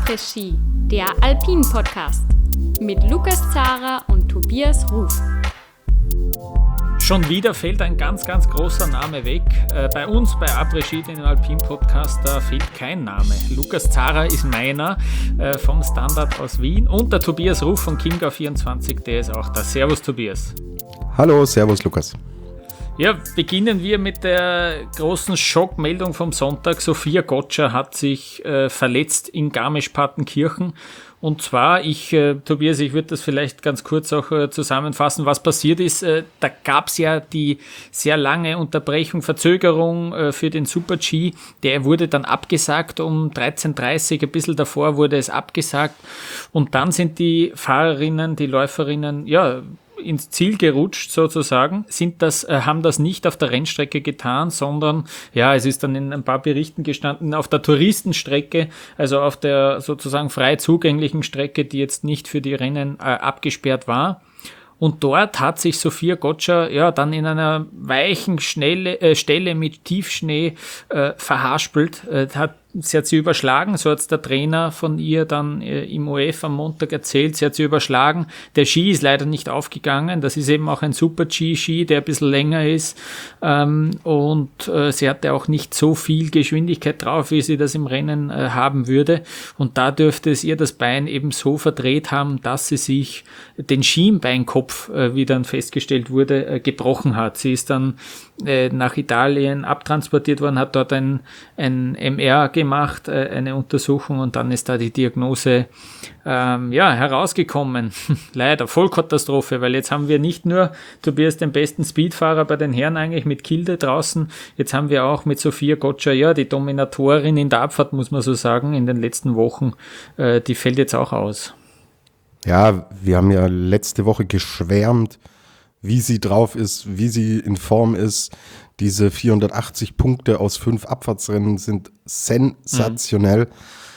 Après-Ski, der Alpin-Podcast mit Lukas Zara und Tobias Ruf. Schon wieder fällt ein ganz, ganz großer Name weg. Bei uns, bei Après-Ski, den Alpin-Podcast, da fehlt kein Name. Lukas Zara ist meiner vom Standard aus Wien und der Tobias Ruf von Chiemgau24, der ist auch da. Servus Tobias. Hallo, servus Lukas. Ja, beginnen wir mit der großen Schockmeldung vom Sonntag. Sophia Gottscher hat sich verletzt in Garmisch-Partenkirchen. Und zwar, Tobias, ich würde das vielleicht ganz kurz auch zusammenfassen, was passiert ist. Da gab es ja die sehr lange Unterbrechung, Verzögerung für den Super-G. Der wurde dann abgesagt um 13:30 Uhr, ein bisschen davor wurde es abgesagt. Und dann sind die Fahrerinnen, die Läuferinnen, ja, ins Ziel gerutscht sozusagen, haben das nicht auf der Rennstrecke getan, sondern, ja, es ist dann in ein paar Berichten gestanden, auf der Touristenstrecke, also auf der sozusagen frei zugänglichen Strecke, die jetzt nicht für die Rennen abgesperrt war. Und dort hat sich Sophia Gottscher ja dann in einer weichen Stelle mit Tiefschnee verhaspelt, sie hat sie überschlagen, so hat es der Trainer von ihr dann im OF am Montag erzählt, sie hat sie überschlagen. Der Ski ist leider nicht aufgegangen, das ist eben auch ein Super-G-Ski, der ein bisschen länger ist und sie hatte auch nicht so viel Geschwindigkeit drauf, wie sie das im Rennen haben würde und da dürfte es ihr das Bein eben so verdreht haben, dass sie sich den Schienbeinkopf, wie dann festgestellt wurde, gebrochen hat. Sie ist dann nach Italien abtransportiert worden, hat dort ein MR gemacht, eine Untersuchung und dann ist da die Diagnose herausgekommen. Leider, Vollkatastrophe, weil jetzt haben wir nicht nur, Tobias, den besten Speedfahrer bei den Herren eigentlich mit Kilde draußen, jetzt haben wir auch mit Sophia Gottscher, ja, die Dominatorin in der Abfahrt, muss man so sagen, in den letzten Wochen, die fällt jetzt auch aus. Ja, wir haben ja letzte Woche geschwärmt, wie sie drauf ist, wie sie in Form ist. Diese 480 Punkte aus 5 Abfahrtsrennen sind sensationell.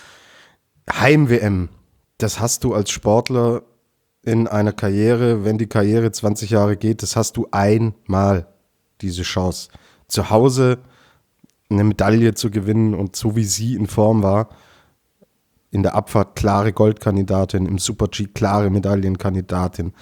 Heim-WM, das hast du als Sportler in einer Karriere, wenn die Karriere 20 Jahre geht, das hast du einmal, diese Chance. Zu Hause eine Medaille zu gewinnen und so wie sie in Form war, in der Abfahrt klare Goldkandidatin, im Super-G klare Medaillenkandidatin.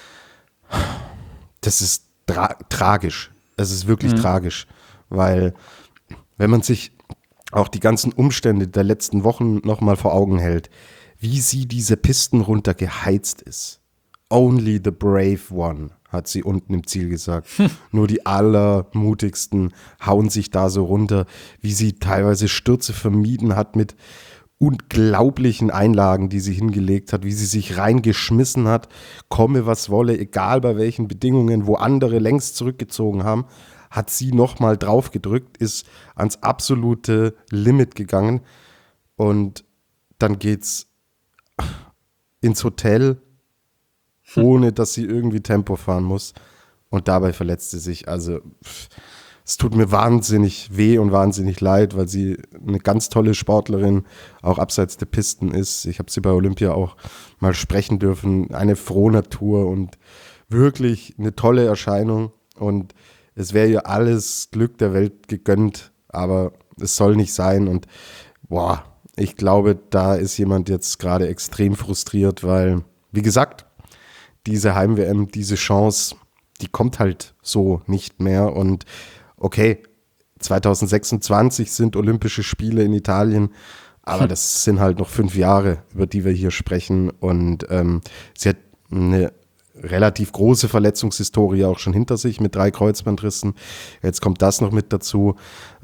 Das ist tragisch. Es ist wirklich tragisch, weil wenn man sich auch die ganzen Umstände der letzten Wochen nochmal vor Augen hält, wie sie diese Pisten runter geheizt ist. Only the brave one, hat sie unten im Ziel gesagt. Nur die allermutigsten hauen sich da so runter, wie sie teilweise Stürze vermieden hat mit unglaublichen Einlagen, die sie hingelegt hat, wie sie sich reingeschmissen hat, komme was wolle, egal bei welchen Bedingungen, wo andere längst zurückgezogen haben, hat sie nochmal drauf gedrückt, ist ans absolute Limit gegangen und dann geht's ins Hotel, ohne dass sie irgendwie Tempo fahren muss und dabei verletzt sie sich, also es tut mir wahnsinnig weh und wahnsinnig leid, weil sie eine ganz tolle Sportlerin auch abseits der Pisten ist. Ich habe sie bei Olympia auch mal sprechen dürfen. Eine frohe Natur und wirklich eine tolle Erscheinung. Und es wäre ihr alles Glück der Welt gegönnt, aber es soll nicht sein. Und ich glaube, da ist jemand jetzt gerade extrem frustriert, weil, wie gesagt, diese Heim-WM, diese Chance, die kommt halt so nicht mehr. Und okay, 2026 sind Olympische Spiele in Italien, aber das sind halt noch 5 Jahre, über die wir hier sprechen und sie hat eine relativ große Verletzungshistorie auch schon hinter sich mit 3 Kreuzbandrissen. Jetzt kommt das noch mit dazu.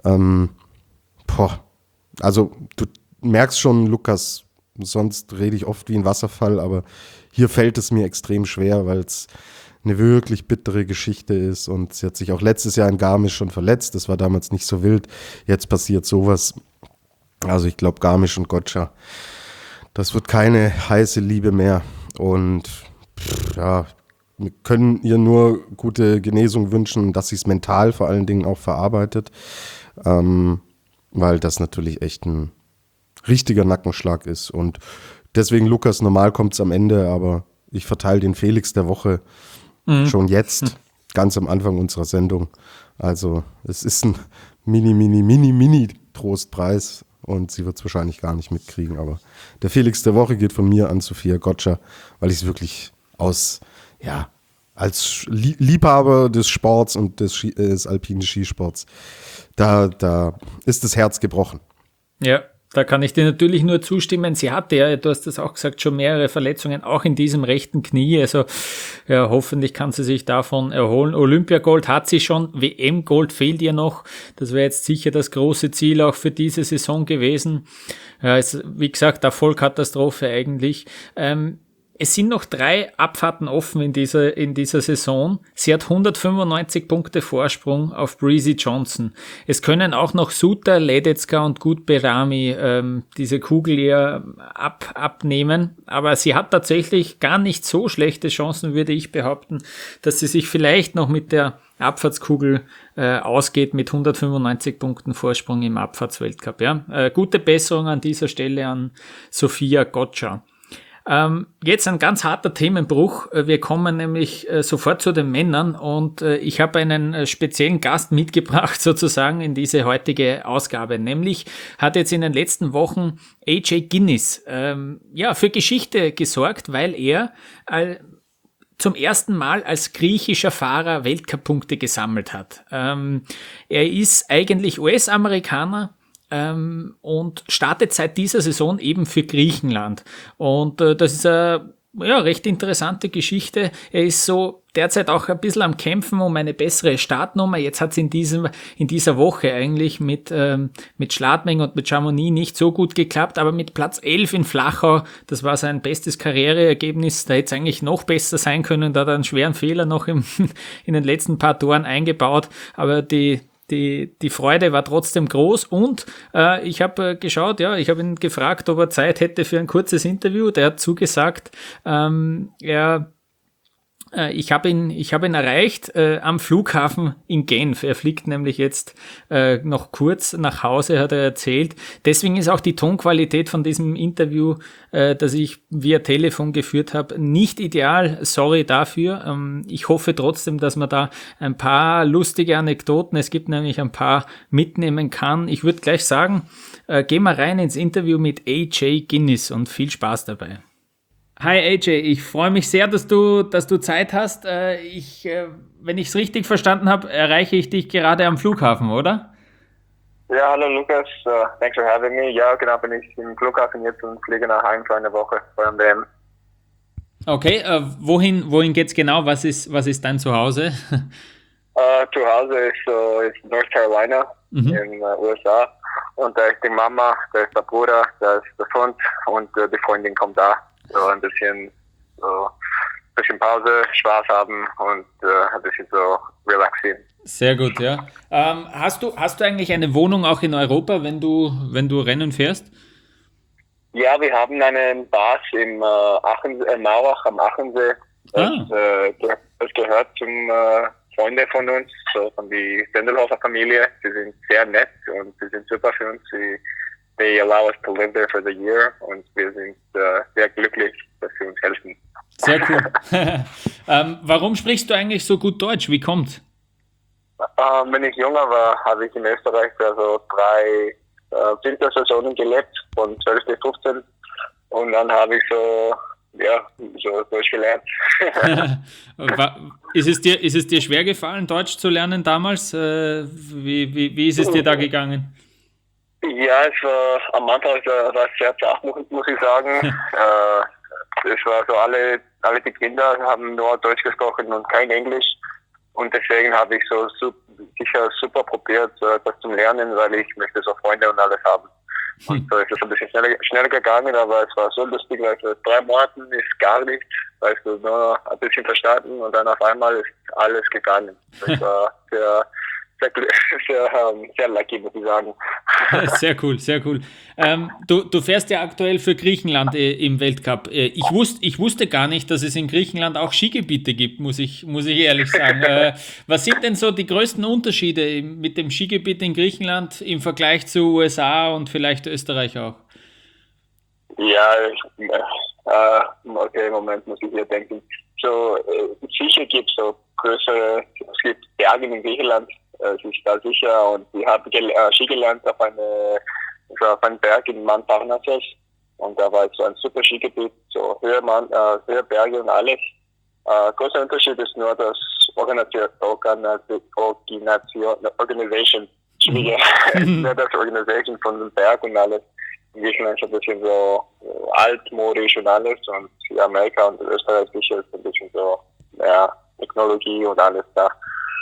Also du merkst schon, Lukas, sonst rede ich oft wie ein Wasserfall, aber hier fällt es mir extrem schwer, weil es eine wirklich bittere Geschichte ist und sie hat sich auch letztes Jahr in Garmisch schon verletzt, das war damals nicht so wild, jetzt passiert sowas, also ich glaube Garmisch und Gottscher, das wird keine heiße Liebe mehr und wir können ihr nur gute Genesung wünschen, dass sie es mental vor allen Dingen auch verarbeitet, weil das natürlich echt ein richtiger Nackenschlag ist und deswegen, Lukas, normal kommt es am Ende, aber ich verteile den Felix der Woche schon jetzt, ganz am Anfang unserer Sendung. Also es ist ein Mini-Trostpreis und sie wird es wahrscheinlich gar nicht mitkriegen. Aber der Felix der Woche geht von mir an Sophia Gotcha, weil ich es wirklich als Liebhaber des Sports und des alpinen Skisports, da ist das Herz gebrochen. Ja, da kann ich dir natürlich nur zustimmen. Sie hatte ja, du hast das auch gesagt, schon mehrere Verletzungen, auch in diesem rechten Knie. Also ja, hoffentlich kann sie sich davon erholen. Olympiagold hat sie schon, WM-Gold fehlt ihr noch. Das wäre jetzt sicher das große Ziel auch für diese Saison gewesen. Ja, wie gesagt, eine Vollkatastrophe eigentlich. Es sind noch 3 Abfahrten offen in dieser Saison. Sie hat 195 Punkte Vorsprung auf Breezy Johnson. Es können auch noch Suter, Ledetzka und Gutberami diese Kugel eher abnehmen. Aber sie hat tatsächlich gar nicht so schlechte Chancen, würde ich behaupten, dass sie sich vielleicht noch mit der Abfahrtskugel ausgeht mit 195 Punkten Vorsprung im Abfahrtsweltcup. Ja? Gute Besserung an dieser Stelle an Sophia Gotcha. Jetzt ein ganz harter Themenbruch. Wir kommen nämlich sofort zu den Männern und ich habe einen speziellen Gast mitgebracht sozusagen in diese heutige Ausgabe. Nämlich hat jetzt in den letzten Wochen AJ Guinness für Geschichte gesorgt, weil er zum ersten Mal als griechischer Fahrer Weltcup-Punkte gesammelt hat. Er ist eigentlich US-Amerikaner, und startet seit dieser Saison eben für Griechenland. Und das ist eine recht interessante Geschichte. Er ist so derzeit auch ein bisschen am Kämpfen um eine bessere Startnummer. Jetzt hat es in dieser Woche eigentlich mit Schladming und mit Chamonix nicht so gut geklappt, aber mit Platz 11 in Flachau, das war sein bestes Karriereergebnis. Da hätte es eigentlich noch besser sein können. Da hat er einen schweren Fehler noch in den letzten paar Toren eingebaut, aber die Freude war trotzdem groß und ich habe geschaut, ich habe ihn gefragt, ob er Zeit hätte für ein kurzes Interview. Der hat zugesagt, ich habe ihn erreicht am Flughafen in Genf. Er fliegt nämlich jetzt noch kurz nach Hause, hat er erzählt. Deswegen ist auch die Tonqualität von diesem Interview, das ich via Telefon geführt habe, nicht ideal. Sorry dafür. Ich hoffe trotzdem, dass man da ein paar lustige Anekdoten, es gibt nämlich ein paar, mitnehmen kann. Ich würde gleich sagen, gehen wir rein ins Interview mit AJ Guinness und viel Spaß dabei. Hi AJ, ich freue mich sehr, dass du Zeit hast. Wenn ich es richtig verstanden habe, erreiche ich dich gerade am Flughafen, oder? Ja, hallo Lukas, thanks for having me. Ja, genau, bin ich im Flughafen jetzt und fliege nach Heim für eine Woche vor dem WM. Okay, wohin geht's genau? Was ist dein Zuhause? Zuhause ist North Carolina in USA und da ist die Mama, da ist der Bruder, da ist der Freund und die Freundin kommt da. So ein bisschen Pause, Spaß haben und ein bisschen so relaxieren. Sehr gut, ja. Hast du eigentlich eine Wohnung auch in Europa, wenn du Rennen fährst? Ja, wir haben einen Bars im Mauach am Achensee. Das gehört zum Freunde von uns, so von der Sendelhofer Familie. Sie sind sehr nett und sie sind super für uns. They allow us to live there for the year und wir sind sehr glücklich, dass sie uns helfen. Sehr cool. Warum sprichst du eigentlich so gut Deutsch? Wie kommt's? Wenn ich jünger war, habe ich in Österreich also 3 Wintersaisonen gelebt, von 12 bis 15 und dann habe ich so Deutsch gelernt. Ist es dir schwer gefallen, Deutsch zu lernen damals? Wie ist es dir da gegangen? Ja, es war am Anfang war sehr zart, muss ich sagen. Es war so, alle die Kinder haben nur Deutsch gesprochen und kein Englisch. Und deswegen habe ich so sicher super probiert, das zu lernen, weil ich möchte so Freunde und alles haben. Und so ist es ein bisschen schneller gegangen, aber es war so lustig, weil für 3 Monaten ist gar nichts, weißt du, nur ein bisschen verstanden und dann auf einmal ist alles gegangen. Das war sehr lucky, muss ich sagen. Sehr cool, sehr cool. Du fährst ja aktuell für Griechenland im Weltcup. Ich wusste gar nicht, dass es in Griechenland auch Skigebiete gibt, muss ich ehrlich sagen. Was sind denn so die größten Unterschiede mit dem Skigebiet in Griechenland im Vergleich zu USA und vielleicht Österreich auch? Ja, okay, Moment, muss ich hier denken. So, sicher gibt es so größere, es gibt Berge in Griechenland, es ist da sicher und ich habe Ski gelernt auf eine Ich war auf einem Berg in Mount Parnassus und da war so ein super Skigebiet, so höher Berge und alles. Großer Unterschied ist nur das Organisation, nur das Organisation von dem Berg und alles. In Griechenland ist ein bisschen so altmodisch und alles und Amerika und Österreich ist ein bisschen so mehr Technologie und alles da.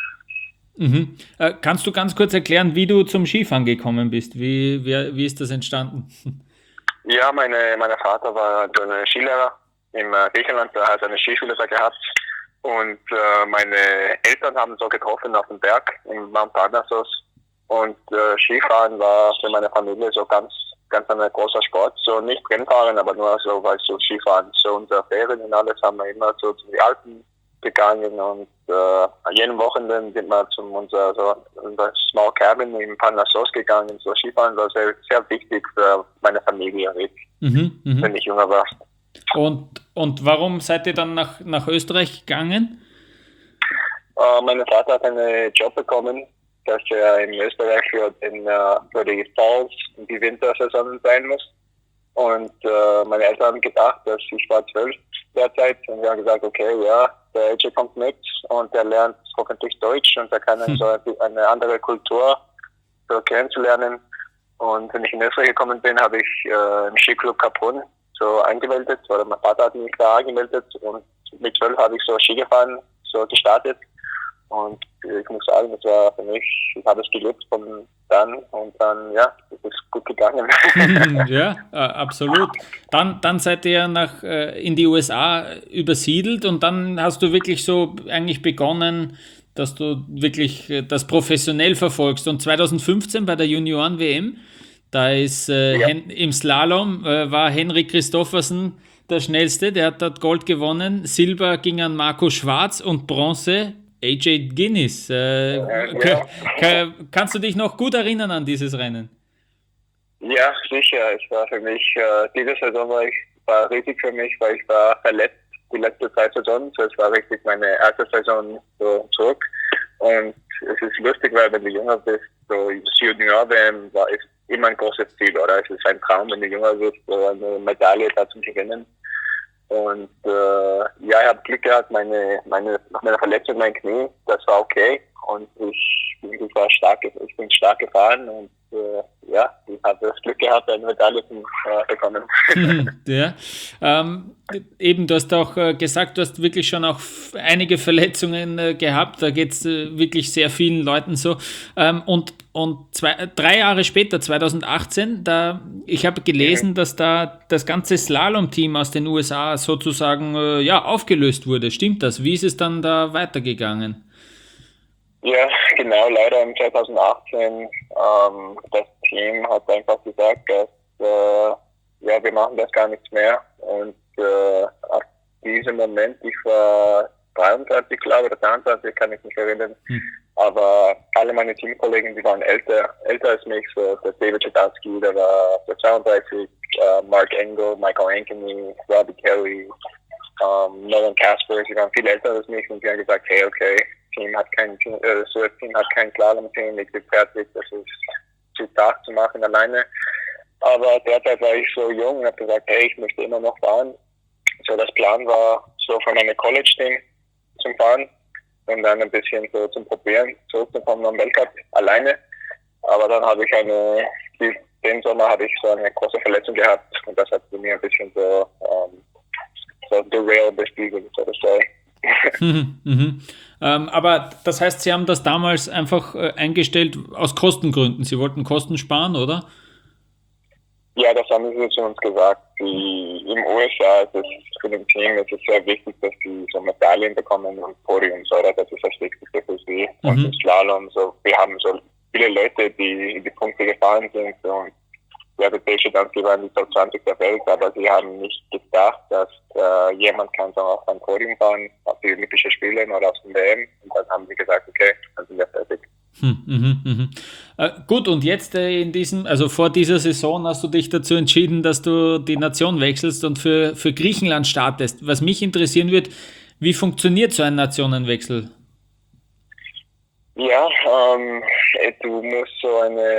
Mhm. Kannst du ganz kurz erklären, wie du zum Skifahren gekommen bist? Wie ist das entstanden? Ja, mein Vater war so ein Skilehrer in Griechenland, der hat eine Skischule da gehabt und meine Eltern haben so getroffen auf dem Berg in Mount Parnassus und Skifahren war für meine Familie so ganz ein großer Sport, so nicht Rennfahren, aber nur so, weil so Skifahren, so unsere Ferien und alles haben wir immer so zu den Alpen gegangen und jeden Wochenende sind wir zu unser Small Cabin in Parnassus gegangen. So Skifahren war sehr, sehr wichtig für meine Familie, wenn ich jünger war. Und warum seid ihr dann nach Österreich gegangen? Mein Vater hat einen Job bekommen, dass er in Österreich für die Falls und die Wintersaison sein muss. Und meine Eltern haben gedacht, dass ich war 12 derzeit und wir haben gesagt, okay, ja, der AJ kommt mit und er lernt hoffentlich Deutsch und er kann dann so eine andere Kultur so kennenzulernen. Und wenn ich in Österreich gekommen bin, habe ich im Skiclub Kaprun so angemeldet, oder mein Vater hat mich da angemeldet und mit 12 habe ich so Ski gefahren, so gestartet. Und ich muss sagen, das war für mich, ich habe es geliebt von dann und dann, ja, es ist gut gegangen. Ja, absolut. Dann seid ihr in die USA übersiedelt und dann hast du wirklich so eigentlich begonnen, dass du wirklich das professionell verfolgst. Und 2015 bei der Junioren-WM, da ist im Slalom war Henrik Christoffersen der Schnellste, der hat dort Gold gewonnen. Silber ging an Marco Schwarz und Bronze AJ Guinness. Kannst du dich noch gut erinnern an dieses Rennen? Ja, sicher. Es war für mich, diese Saison war richtig für mich, weil ich war verletzt die letzte 2 Saisonen. So, es war richtig meine erste Saison so zurück. Und es ist lustig, weil wenn du jünger bist, so Junior-WM ist immer ein großes Ziel, oder? Es ist ein Traum, wenn du jünger bist, so eine Medaille da zu gewinnen. Und ja, ich habe Glück gehabt, nach meiner Verletzung mein Knie, das war okay. Und ich bin stark gefahren und ja, ich habe das Glück gehabt, eine Medaille zu bekommen. Ja, eben, du hast auch gesagt, du hast wirklich schon auch einige Verletzungen gehabt, da geht es wirklich sehr vielen Leuten so. Und 3 Jahre später, 2018, ich habe gelesen, dass da das ganze Slalom-Team aus den USA sozusagen aufgelöst wurde. Stimmt das? Wie ist es dann da weitergegangen? Ja, genau, leider im 2018, das Team hat einfach gesagt, dass wir machen das gar nichts mehr. Und ab diesem Moment, ich war 23, glaube ich, oder 23, kann ich mich erinnern, aber alle meine Teamkollegen, die waren älter als mich, so der David Chudowski, der war der 32, Mark Engel, Michael Ankeny, Robbie Kelly, Nolan Casper, die waren viel älter als mich und die haben gesagt, hey, okay, das Team hat kein Slalom-Team, ich bin fertig, das ist zu stark zu machen alleine. Aber derzeit war ich so jung und habe gesagt, hey, ich möchte immer noch fahren. So, das Plan war so von meinem College-Team zum Fahren und dann ein bisschen so zum Probieren, zurückzukommen am Weltcup alleine. Aber dann habe ich den Sommer habe ich so eine große Verletzung gehabt und das hat für mich ein bisschen so derailed bespiegelt, so to say. Aber das heißt, Sie haben das damals einfach eingestellt aus Kostengründen. Sie wollten Kosten sparen, oder? Ja, das haben sie zu uns gesagt. Im USA ist es für das Team sehr wichtig, dass sie so Medaillen bekommen und Podiums, oder? Das ist das Wichtigste für sie. Und im Slalom, wir haben so viele Leute, die die Punkte gefahren sind. Und ja, der Deutsche Danski war in die Top 20 der Welt, aber sie haben nicht gedacht, dass jemand kann so auf ein Podium fahren, auf die Olympischen Spiele oder auf den WM. Und dann haben sie gesagt, okay, dann sind wir fertig. Gut, und jetzt vor dieser Saison hast du dich dazu entschieden, dass du die Nation wechselst und für Griechenland startest. Was mich interessieren wird, wie funktioniert so ein Nationenwechsel? Ja, du musst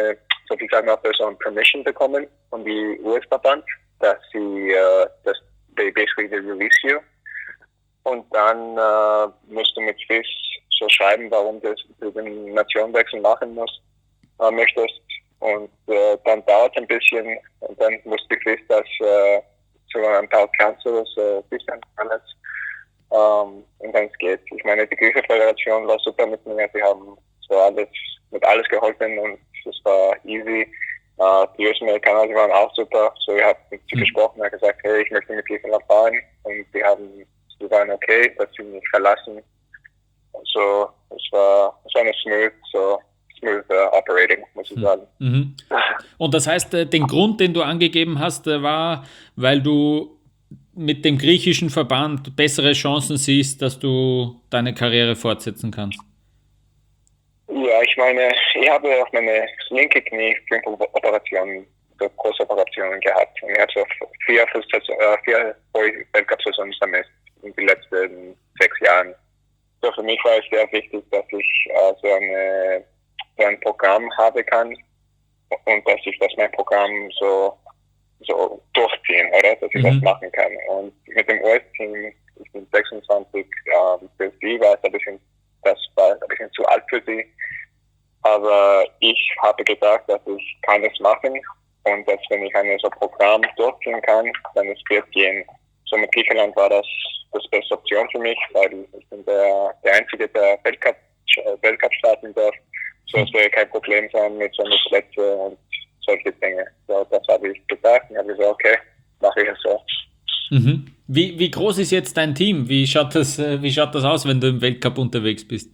sozusagen auch so ein Permission bekommen von die US-Verband, dass they basically they release you. Und dann musst du mit FIS so schreiben, warum du den Nationenwechsel machen möchtest. Und dann dauert es ein bisschen und dann muss die FIS das zu ein paar Councils bisschen alles. Und dann geht. Ich meine, die griechische Föderation war super mit mir. Sie haben so alles geholfen und es war easy. Die US-Amerikaner, die waren auch super. So, ich habe mit sie gesprochen und gesagt, hey, ich möchte mit Griechenland fahren. Und sie waren okay, dass sie mich verlassen. So, es war eine smooth operating, muss ich sagen. Mhm. Und das heißt, den Grund, den du angegeben hast, war, weil du mit dem griechischen Verband bessere Chancen siehst, dass du deine Karriere fortsetzen kannst. Ja, ich meine, ich habe auf meine linke Knie 5 Operationen, so große Operationen gehabt. Und ich habe so 4 Weltcup-Saisons damit in den letzten 6 Jahren. So für mich war es sehr wichtig, dass ich so ein Programm haben kann und dass mein Programm so durchziehen, oder? Dass ich das machen kann. Und mit dem US-Team, ich bin 26, für sie war es ein bisschen zu alt für sie. Aber ich habe gedacht, dass ich kann es machen und dass wenn ich so Programm durchziehen kann, dann es wird gehen. So mit Griechenland war das beste Option für mich, weil ich bin der Einzige, der Weltcup starten darf. So es wäre kein Problem sein mit so mit Plätze und solche Dinge. So, das habe ich gedacht und habe gesagt, okay, mache ich es so. Mhm. Wie groß ist jetzt dein Team? Wie schaut das aus, wenn du im Weltcup unterwegs bist?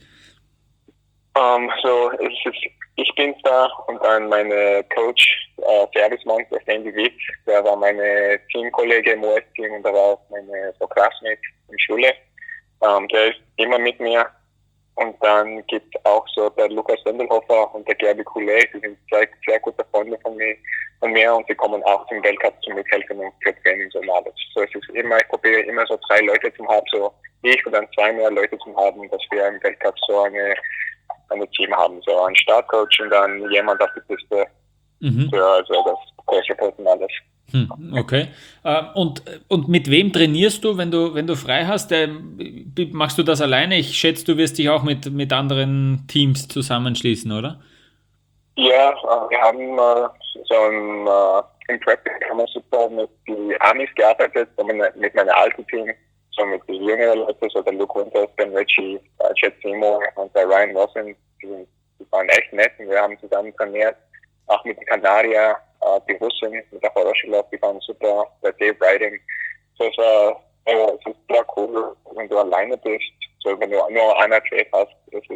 Ich bin da und dann meine Coach, Servicemann, der Sandy Witt, der war meine Teamkollege im US-Team und der war auch meine Classmate in der Schule. Der ist immer mit mir. Und dann gibt es auch so der Lukas Wendelhofer und der Gerbi Coulet, die sind sehr gute Freunde von mir und sie kommen auch zum Weltcup zu mithelfen und für Trainings und alles. So es ist immer, ich probiere immer so 3 Leute zu haben, so ich und dann 2 mehr Leute zu haben, dass wir im Weltcup so eine Team haben, so einen Startcoach und dann jemand auf die Piste für also das Coach und alles. Okay. Und mit wem trainierst du, wenn du frei hast? Machst du das alleine? Ich schätze, du wirst dich auch mit anderen Teams zusammenschließen, oder? Ja, wir haben im Practice haben wir super mit den Amis gearbeitet, mit meinem alten Team, so mit den jüngeren Leuten, so der Luke Winters, Ben Ritchie, Chet Seymour und der Ryan Wilson, die waren echt nett und wir haben zusammen trainiert, auch mit den Kanadier, die Russen, mit der Horoshilov, die waren super, der Dave Riding. So es ist sehr cool, wenn du alleine bist, so wenn du nur einen Athlet hast,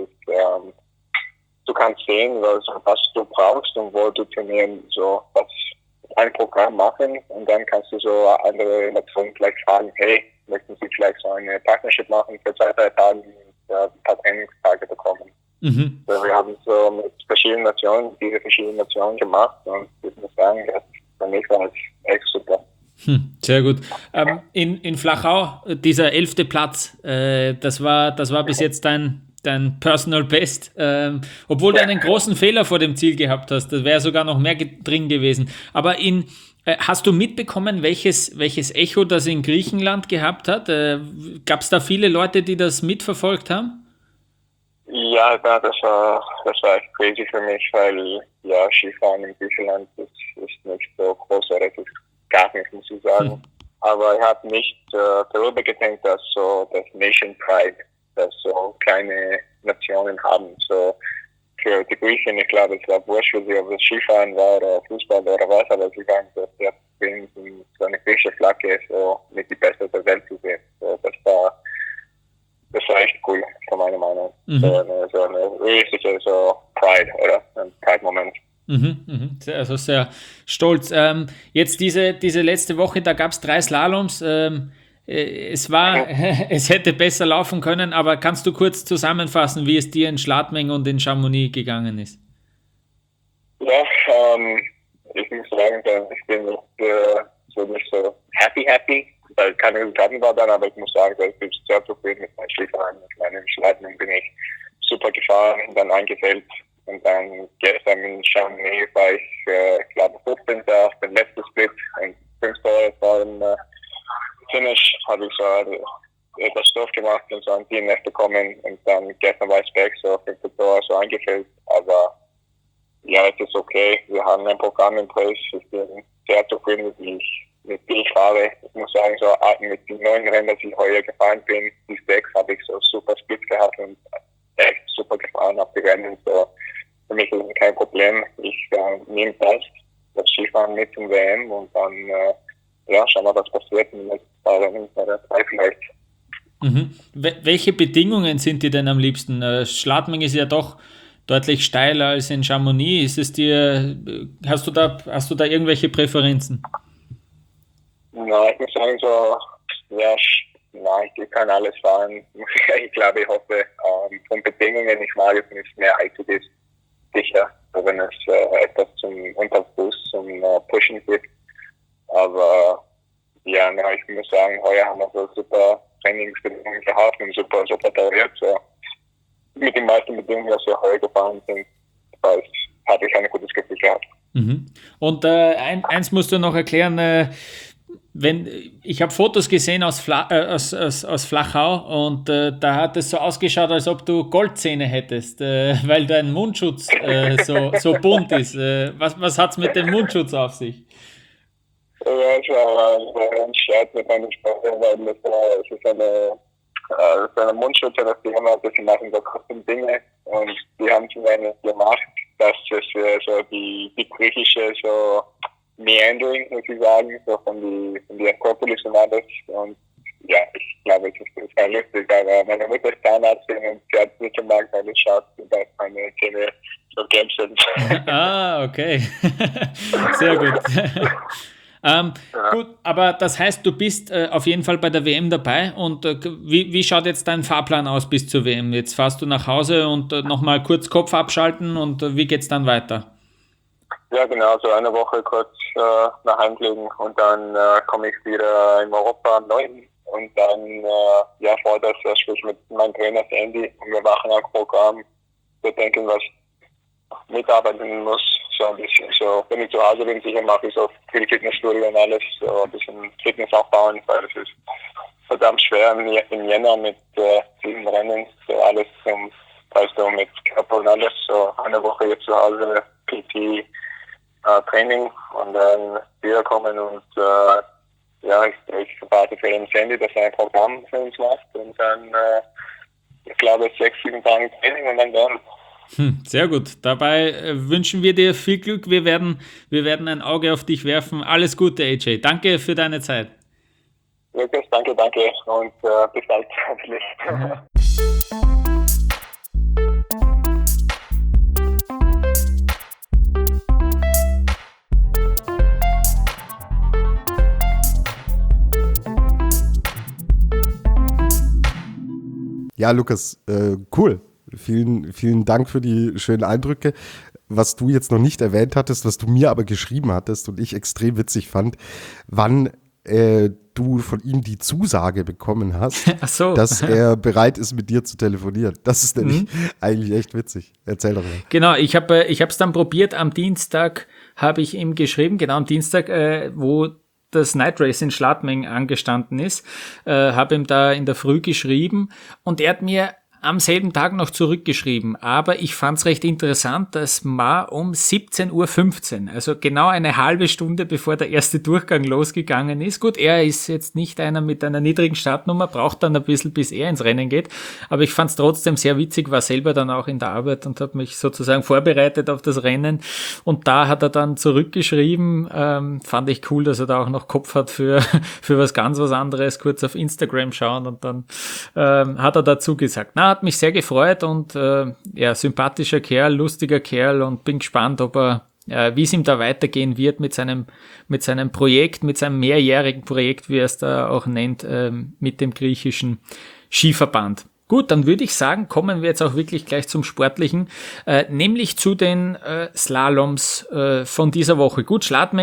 du kannst sehen, was du brauchst und wo du trainieren, so ein Programm machen und dann kannst du so andere Nationen vielleicht fragen, hey, möchten Sie vielleicht so eine Partnership machen für 2-3 Tage und ein paar Trainingstage bekommen. Mhm. So, wir haben so mit diese verschiedenen Nationen gemacht und ich muss sagen, für mich war es echt super. Sehr gut. In Flachau, dieser 11. Platz, das war bis jetzt dein Personal Best, obwohl du einen großen Fehler vor dem Ziel gehabt hast, das wäre sogar noch mehr drin gewesen. Aber hast du mitbekommen, welches Echo das in Griechenland gehabt hat? Gab es da viele Leute, die das mitverfolgt haben? Ja, das war echt crazy für mich, weil ja, Skifahren in Griechenland ist nicht so großartig, gar nicht, muss ich sagen. Aber ich habe nicht darüber gedacht, dass so das Nation Pride, dass so kleine Nationen haben. So für die Griechen, ich glaube, es war wurscht für sie, ob es Skifahren war oder Fußball oder was, aber sie waren so sehr zufrieden, so eine griechische Flagge so mit die Beste der Welt zu sehen. So, das war echt cool, von meiner Meinung. So eine richtige Pride, oder? Ein Pride-Moment. Also sehr stolz. Jetzt diese letzte Woche, da gab es 3 Slaloms. Es hätte besser laufen können, aber kannst du kurz zusammenfassen, wie es dir in Schladming und in Chamonix gegangen ist? Ja, ich muss sagen, ich bin nicht so happy, weil keine Resultaten war dann, aber ich muss sagen, ich bin sehr zufrieden mit meinem Skifahren. Ich meine, in Schladming bin ich super gefahren, dann eingefällt Und dann gestern in Chamonix war ich, glaube 15. auf den letzten Split. Und 5 Tore vor dem Finish habe ich so etwas Stoff gemacht und so ein DNF bekommen. Und dann gestern war ich back, so 5 Tore so eingefüllt. Aber ja, es ist okay. Wir haben ein Programm in place. Ich bin sehr zufrieden, mit wie ich fahre. Ich muss sagen, so mit den neuen Rennen, dass ich heuer gefahren bin, die 6 habe ich so super Split gehabt und echt super gefahren auf die Rennen. So, für mich ist es kein Problem. Ich nehme das Skifahren mit zum WM und dann schauen wir, was passiert in den nächsten 2 Rennen oder 3 vielleicht. Mhm. Welche Bedingungen sind dir denn am liebsten? Schladming ist ja doch deutlich steiler als in Chamonix. Hast du da irgendwelche Präferenzen? Na, ich muss sagen, ich kann alles fahren. Ich hoffe, von Bedingungen, ich mag es nicht mehr ITDs sicher, wenn es etwas zum Unterfuß, zum Pushen gibt. Aber ja, ich muss sagen, heuer haben wir so super Trainingsbedingungen gehabt und super toleriert. So. Mit den meisten Bedingungen, die wir heuer gefahren sind, hatte ich ein gutes Gefühl gehabt. Mhm. Und eins musst du noch erklären, ich habe Fotos gesehen aus Flachau und da hat es so ausgeschaut, als ob du Goldzähne hättest, weil dein Mundschutz so bunt ist. Was hat es mit dem Mundschutz auf sich? Ja, es war ein Scherz mit meinem Sponsor, weil es ist eine Mundschutz, das Firma, dass sie machen so custom Dinge und die haben sie mir gemacht, dass es so die griechische so Meandering, muss ich sagen, so von die Akropolis und alles. Und ja, ich glaube, es ist sehr lustig, aber meine Mutter ist Zahnärztin und sie hat nicht gemerkt, weil es schaut, dass meine Zähne so gelb sind. Ah, okay. Sehr gut. Gut, aber das heißt, du bist auf jeden Fall bei der WM dabei und wie schaut jetzt dein Fahrplan aus bis zur WM? Jetzt fährst du nach Hause und nochmal kurz Kopf abschalten und wie geht's dann weiter? Ja, genau, so eine Woche kurz nach Heimfliegen und dann komme ich wieder in Europa am 9. Und dann vor das sprich mit meinem Trainer Sandy und wir machen ein Programm. Wir denken, was mitarbeiten muss, so ein bisschen so, wenn ich zu Hause bin, sicher mache ich so viel Fitnessstudio und alles, so ein bisschen Fitness aufbauen, weil es ist verdammt schwer im Jänner mit 7 Rennen, so alles mit Körper und alles, so eine Woche jetzt zu Hause, PT, Training und dann wiederkommen und ich warte für den Sandy, dass er ein Programm für uns macht und dann, ich glaube, 6-7 Tage Training und dann werden. Sehr gut. Dabei wünschen wir dir viel Glück. Wir werden ein Auge auf dich werfen. Alles Gute, AJ. Danke für deine Zeit. Lukas, danke und bis bald hoffentlich. Ja, Lukas, cool. Vielen Dank für die schönen Eindrücke. Was du jetzt noch nicht erwähnt hattest, was du mir aber geschrieben hattest und ich extrem witzig fand, wann du von ihm die Zusage bekommen hast, dass er bereit ist, mit dir zu telefonieren. Das ist nämlich eigentlich echt witzig. Erzähl doch mal. Genau, ich habe es dann probiert. Am Dienstag habe ich ihm geschrieben, genau am Dienstag, wo das Night Race in Schladming angestanden ist, habe ihm da in der Früh geschrieben und er hat mir am selben Tag noch zurückgeschrieben, aber ich fand es recht interessant, dass man um 17:15 Uhr, also genau eine halbe Stunde bevor der erste Durchgang losgegangen ist. Gut, er ist jetzt nicht einer mit einer niedrigen Startnummer, braucht dann ein bisschen, bis er ins Rennen geht, aber ich fand es trotzdem sehr witzig, war selber dann auch in der Arbeit und habe mich sozusagen vorbereitet auf das Rennen und da hat er dann zurückgeschrieben, fand ich cool, dass er da auch noch Kopf hat für was ganz was anderes, kurz auf Instagram schauen und dann hat er dazu gesagt, hat mich sehr gefreut und sympathischer Kerl, lustiger Kerl und bin gespannt, ob er, wie es ihm da weitergehen wird mit seinem Projekt, mit seinem mehrjährigen Projekt, wie er es da auch nennt, mit dem griechischen Skiverband. Gut, dann würde ich sagen, kommen wir jetzt auch wirklich gleich zum Sportlichen, nämlich zu den Slaloms von dieser Woche. Gut, Schladming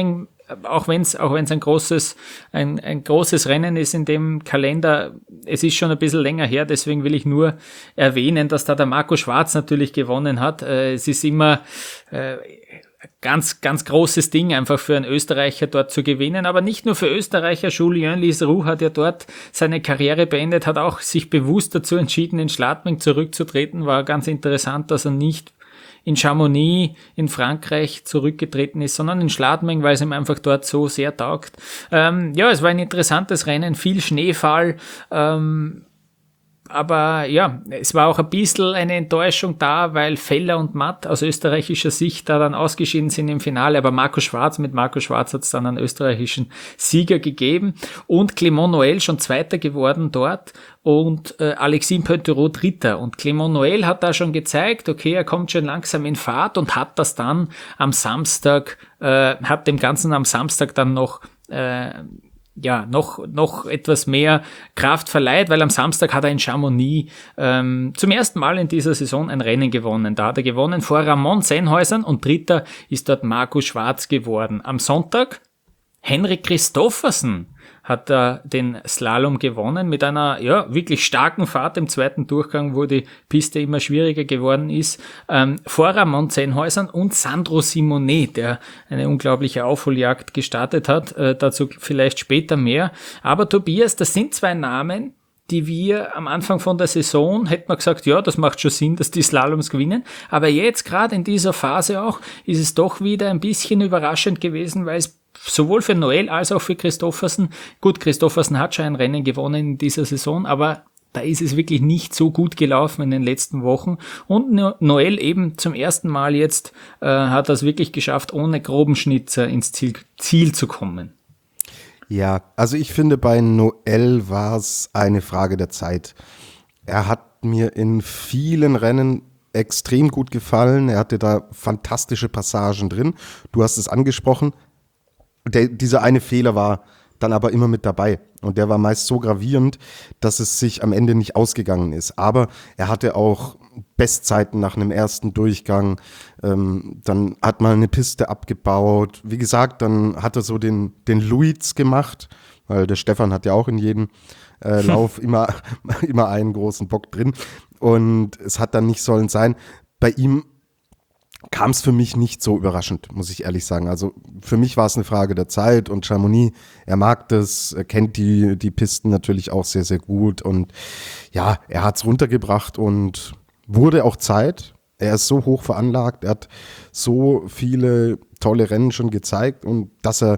auch wenn es ein großes Rennen ist in dem Kalender, es ist schon ein bisschen länger her, deswegen will ich nur erwähnen, dass da der Marco Schwarz natürlich gewonnen hat. Es ist immer ganz, ganz großes Ding, einfach für einen Österreicher dort zu gewinnen, aber nicht nur für Österreicher. Julien Liseroux hat ja dort seine Karriere beendet, hat auch sich bewusst dazu entschieden, in Schladming zurückzutreten. War ganz interessant, dass er nicht in Chamonix in Frankreich zurückgetreten ist, sondern in Schladming, weil es ihm einfach dort so sehr taugt. Es war ein interessantes Rennen, viel Schneefall, aber ja, es war auch ein bisschen eine Enttäuschung da, weil Feller und Matt aus österreichischer Sicht da dann ausgeschieden sind im Finale, aber mit Marco Schwarz hat es dann einen österreichischen Sieger gegeben und Clément Noël schon Zweiter geworden dort und Alexis Pointerot Dritter. Und Clément Noël hat da schon gezeigt, okay, er kommt schon langsam in Fahrt und hat das dann am Samstag, hat dem Ganzen am Samstag dann noch noch etwas mehr Kraft verleiht, weil am Samstag hat er in Chamonix zum ersten Mal in dieser Saison ein Rennen gewonnen. Da hat er gewonnen vor Ramon Sennhäusern und Dritter ist dort Marco Schwarz geworden. Am Sonntag Henrik Christoffersen hat er den Slalom gewonnen mit einer wirklich starken Fahrt im zweiten Durchgang, wo die Piste immer schwieriger geworden ist, vor Ramon Sennhäusern und Sandro Simonet, der eine unglaubliche Aufholjagd gestartet hat, dazu vielleicht später mehr. Aber Tobias, das sind zwei Namen, die wir am Anfang von der Saison, hätten wir gesagt, ja, das macht schon Sinn, dass die Slaloms gewinnen, aber jetzt gerade in dieser Phase auch, ist es doch wieder ein bisschen überraschend gewesen, weil es sowohl für Noël als auch für Christoffersen, gut, Christoffersen hat schon ein Rennen gewonnen in dieser Saison, aber da ist es wirklich nicht so gut gelaufen in den letzten Wochen und Noël eben zum ersten Mal jetzt hat er es wirklich geschafft, ohne groben Schnitzer ins Ziel zu kommen. Ja, also ich finde, bei Noël war es eine Frage der Zeit. Er hat mir in vielen Rennen extrem gut gefallen. Er hatte da fantastische Passagen drin. Du hast es angesprochen. Dieser eine Fehler war dann aber immer mit dabei. Und der war meist so gravierend, dass es sich am Ende nicht ausgegangen ist. Aber er hatte auch Bestzeiten nach einem ersten Durchgang. Dann hat man eine Piste abgebaut. Wie gesagt, dann hat er so den Luiz gemacht, weil der Stefan hat ja auch in jedem Lauf immer einen großen Bock drin. Und es hat dann nicht sollen sein. Bei ihm kam es für mich nicht so überraschend, muss ich ehrlich sagen. Also für mich war es eine Frage der Zeit und Chamonix, er mag das, er kennt die Pisten natürlich auch sehr, sehr gut und ja, er hat es runtergebracht und wurde auch Zeit. Er ist so hoch veranlagt, er hat so viele tolle Rennen schon gezeigt und dass er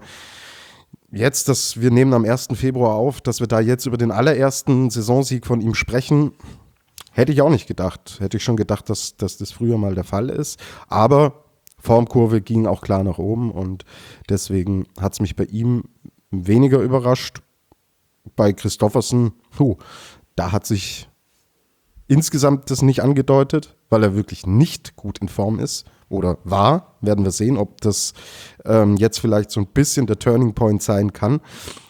jetzt, wir nehmen am 1. Februar auf, dass wir da jetzt über den allerersten Saisonsieg von ihm sprechen, hätte ich auch nicht gedacht. Hätte ich schon gedacht, dass das früher mal der Fall ist. Aber Formkurve ging auch klar nach oben und deswegen hat es mich bei ihm weniger überrascht. Bei Christoffersen, da hat sich insgesamt das nicht angedeutet, weil er wirklich nicht gut in Form ist oder war. Werden wir sehen, ob das jetzt vielleicht so ein bisschen der Turning Point sein kann.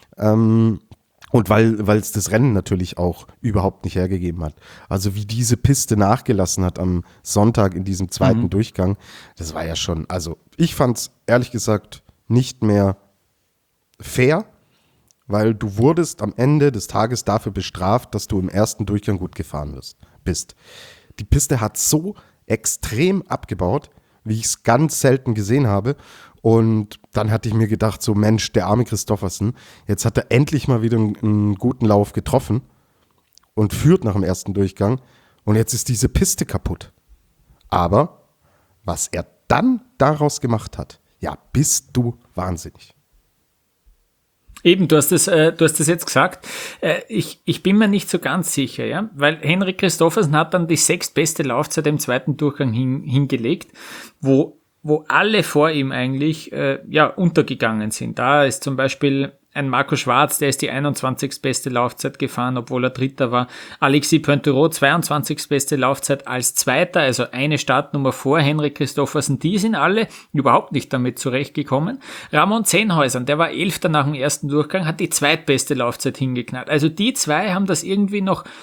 Und weil es das Rennen natürlich auch überhaupt nicht hergegeben hat. Also wie diese Piste nachgelassen hat am Sonntag in diesem zweiten Durchgang, das war ja schon, also ich fand es ehrlich gesagt nicht mehr fair, weil du wurdest am Ende des Tages dafür bestraft, dass du im ersten Durchgang gut gefahren bist. Die Piste hat so extrem abgebaut, wie ich es ganz selten gesehen habe. Und dann hatte ich mir gedacht, so Mensch, der arme Christoffersen, jetzt hat er endlich mal wieder einen guten Lauf getroffen und führt nach dem ersten Durchgang und jetzt ist diese Piste kaputt. Aber was er dann daraus gemacht hat, ja, bist du wahnsinnig. Eben, du hast das jetzt gesagt. Ich bin mir nicht so ganz sicher, ja, weil Henrik Christoffersen hat dann die 6. beste Laufzeit im zweiten Durchgang hingelegt, wo alle vor ihm eigentlich untergegangen sind. Da ist zum Beispiel ein Marco Schwarz, der ist die 21. beste Laufzeit gefahren, obwohl er Dritter war. Alexis Pointerot, 22. beste Laufzeit als Zweiter, also eine Startnummer vor Henrik Christoffersen. Die sind alle überhaupt nicht damit zurechtgekommen. Ramon Sennhäusern, der war 11. nach dem ersten Durchgang, hat die zweitbeste Laufzeit hingeknallt. Also die zwei haben das irgendwie noch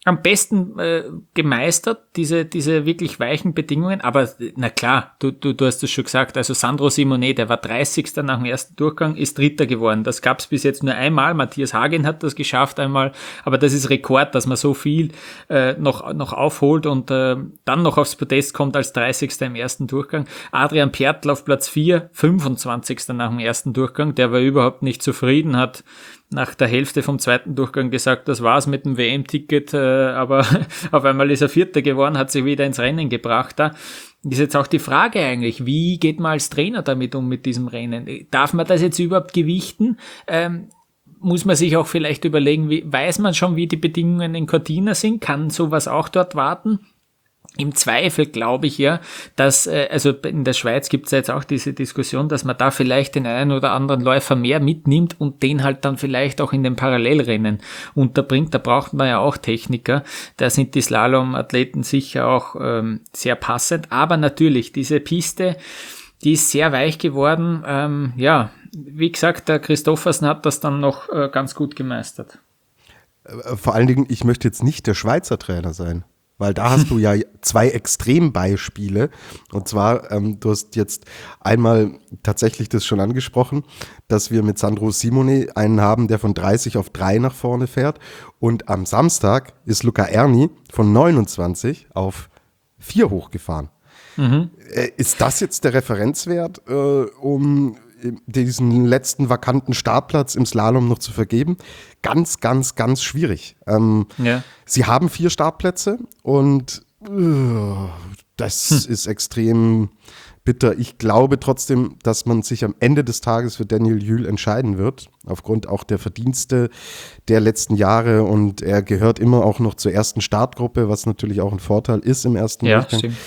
am besten gemeistert, diese wirklich weichen Bedingungen, aber na klar, du hast es schon gesagt, also Sandro Simonet, der war 30. nach dem ersten Durchgang, ist Dritter geworden. Das gab es bis jetzt nur einmal, Matthias Hagen hat das geschafft einmal, aber das ist Rekord, dass man so viel noch aufholt und dann noch aufs Podest kommt als 30. im ersten Durchgang. Adrian Pertl auf Platz 4, 25. nach dem ersten Durchgang, der war überhaupt nicht zufrieden, hat nach der Hälfte vom zweiten Durchgang gesagt, das war's mit dem WM-Ticket, aber auf einmal ist er Vierter geworden, hat sich wieder ins Rennen gebracht. Da ist jetzt auch die Frage eigentlich, wie geht man als Trainer damit um mit diesem Rennen? Darf man das jetzt überhaupt gewichten? Muss man sich auch vielleicht überlegen, weiß man schon, wie die Bedingungen in Cortina sind? Kann sowas auch dort warten? Im Zweifel glaube ich ja, dass, also in der Schweiz gibt es ja jetzt auch diese Diskussion, dass man da vielleicht den einen oder anderen Läufer mehr mitnimmt und den halt dann vielleicht auch in den Parallelrennen unterbringt. Da braucht man ja auch Techniker. Da sind die Slalom-Athleten sicher auch sehr passend. Aber natürlich, diese Piste, die ist sehr weich geworden. Ja, wie gesagt, der Christoffersen hat das dann noch ganz gut gemeistert. Vor allen Dingen, ich möchte jetzt nicht der Schweizer Trainer sein. Weil da hast du ja zwei Extrembeispiele. Und zwar, du hast jetzt einmal tatsächlich das schon angesprochen, dass wir mit Sandro Simonet einen haben, der von 30 auf 3 nach vorne fährt. Und am Samstag ist Luca Erni von 29 auf 4 hochgefahren. Mhm. Ist das jetzt der Referenzwert, um diesen letzten vakanten Startplatz im Slalom noch zu vergeben? Ganz, ganz, ganz schwierig. Ja. Sie haben 4 Startplätze und das ist extrem bitter. Ich glaube trotzdem, dass man sich am Ende des Tages für Daniel Jühl entscheiden wird, aufgrund auch der Verdienste der letzten Jahre, und er gehört immer auch noch zur ersten Startgruppe, was natürlich auch ein Vorteil ist im ersten Durchgang. Stimmt.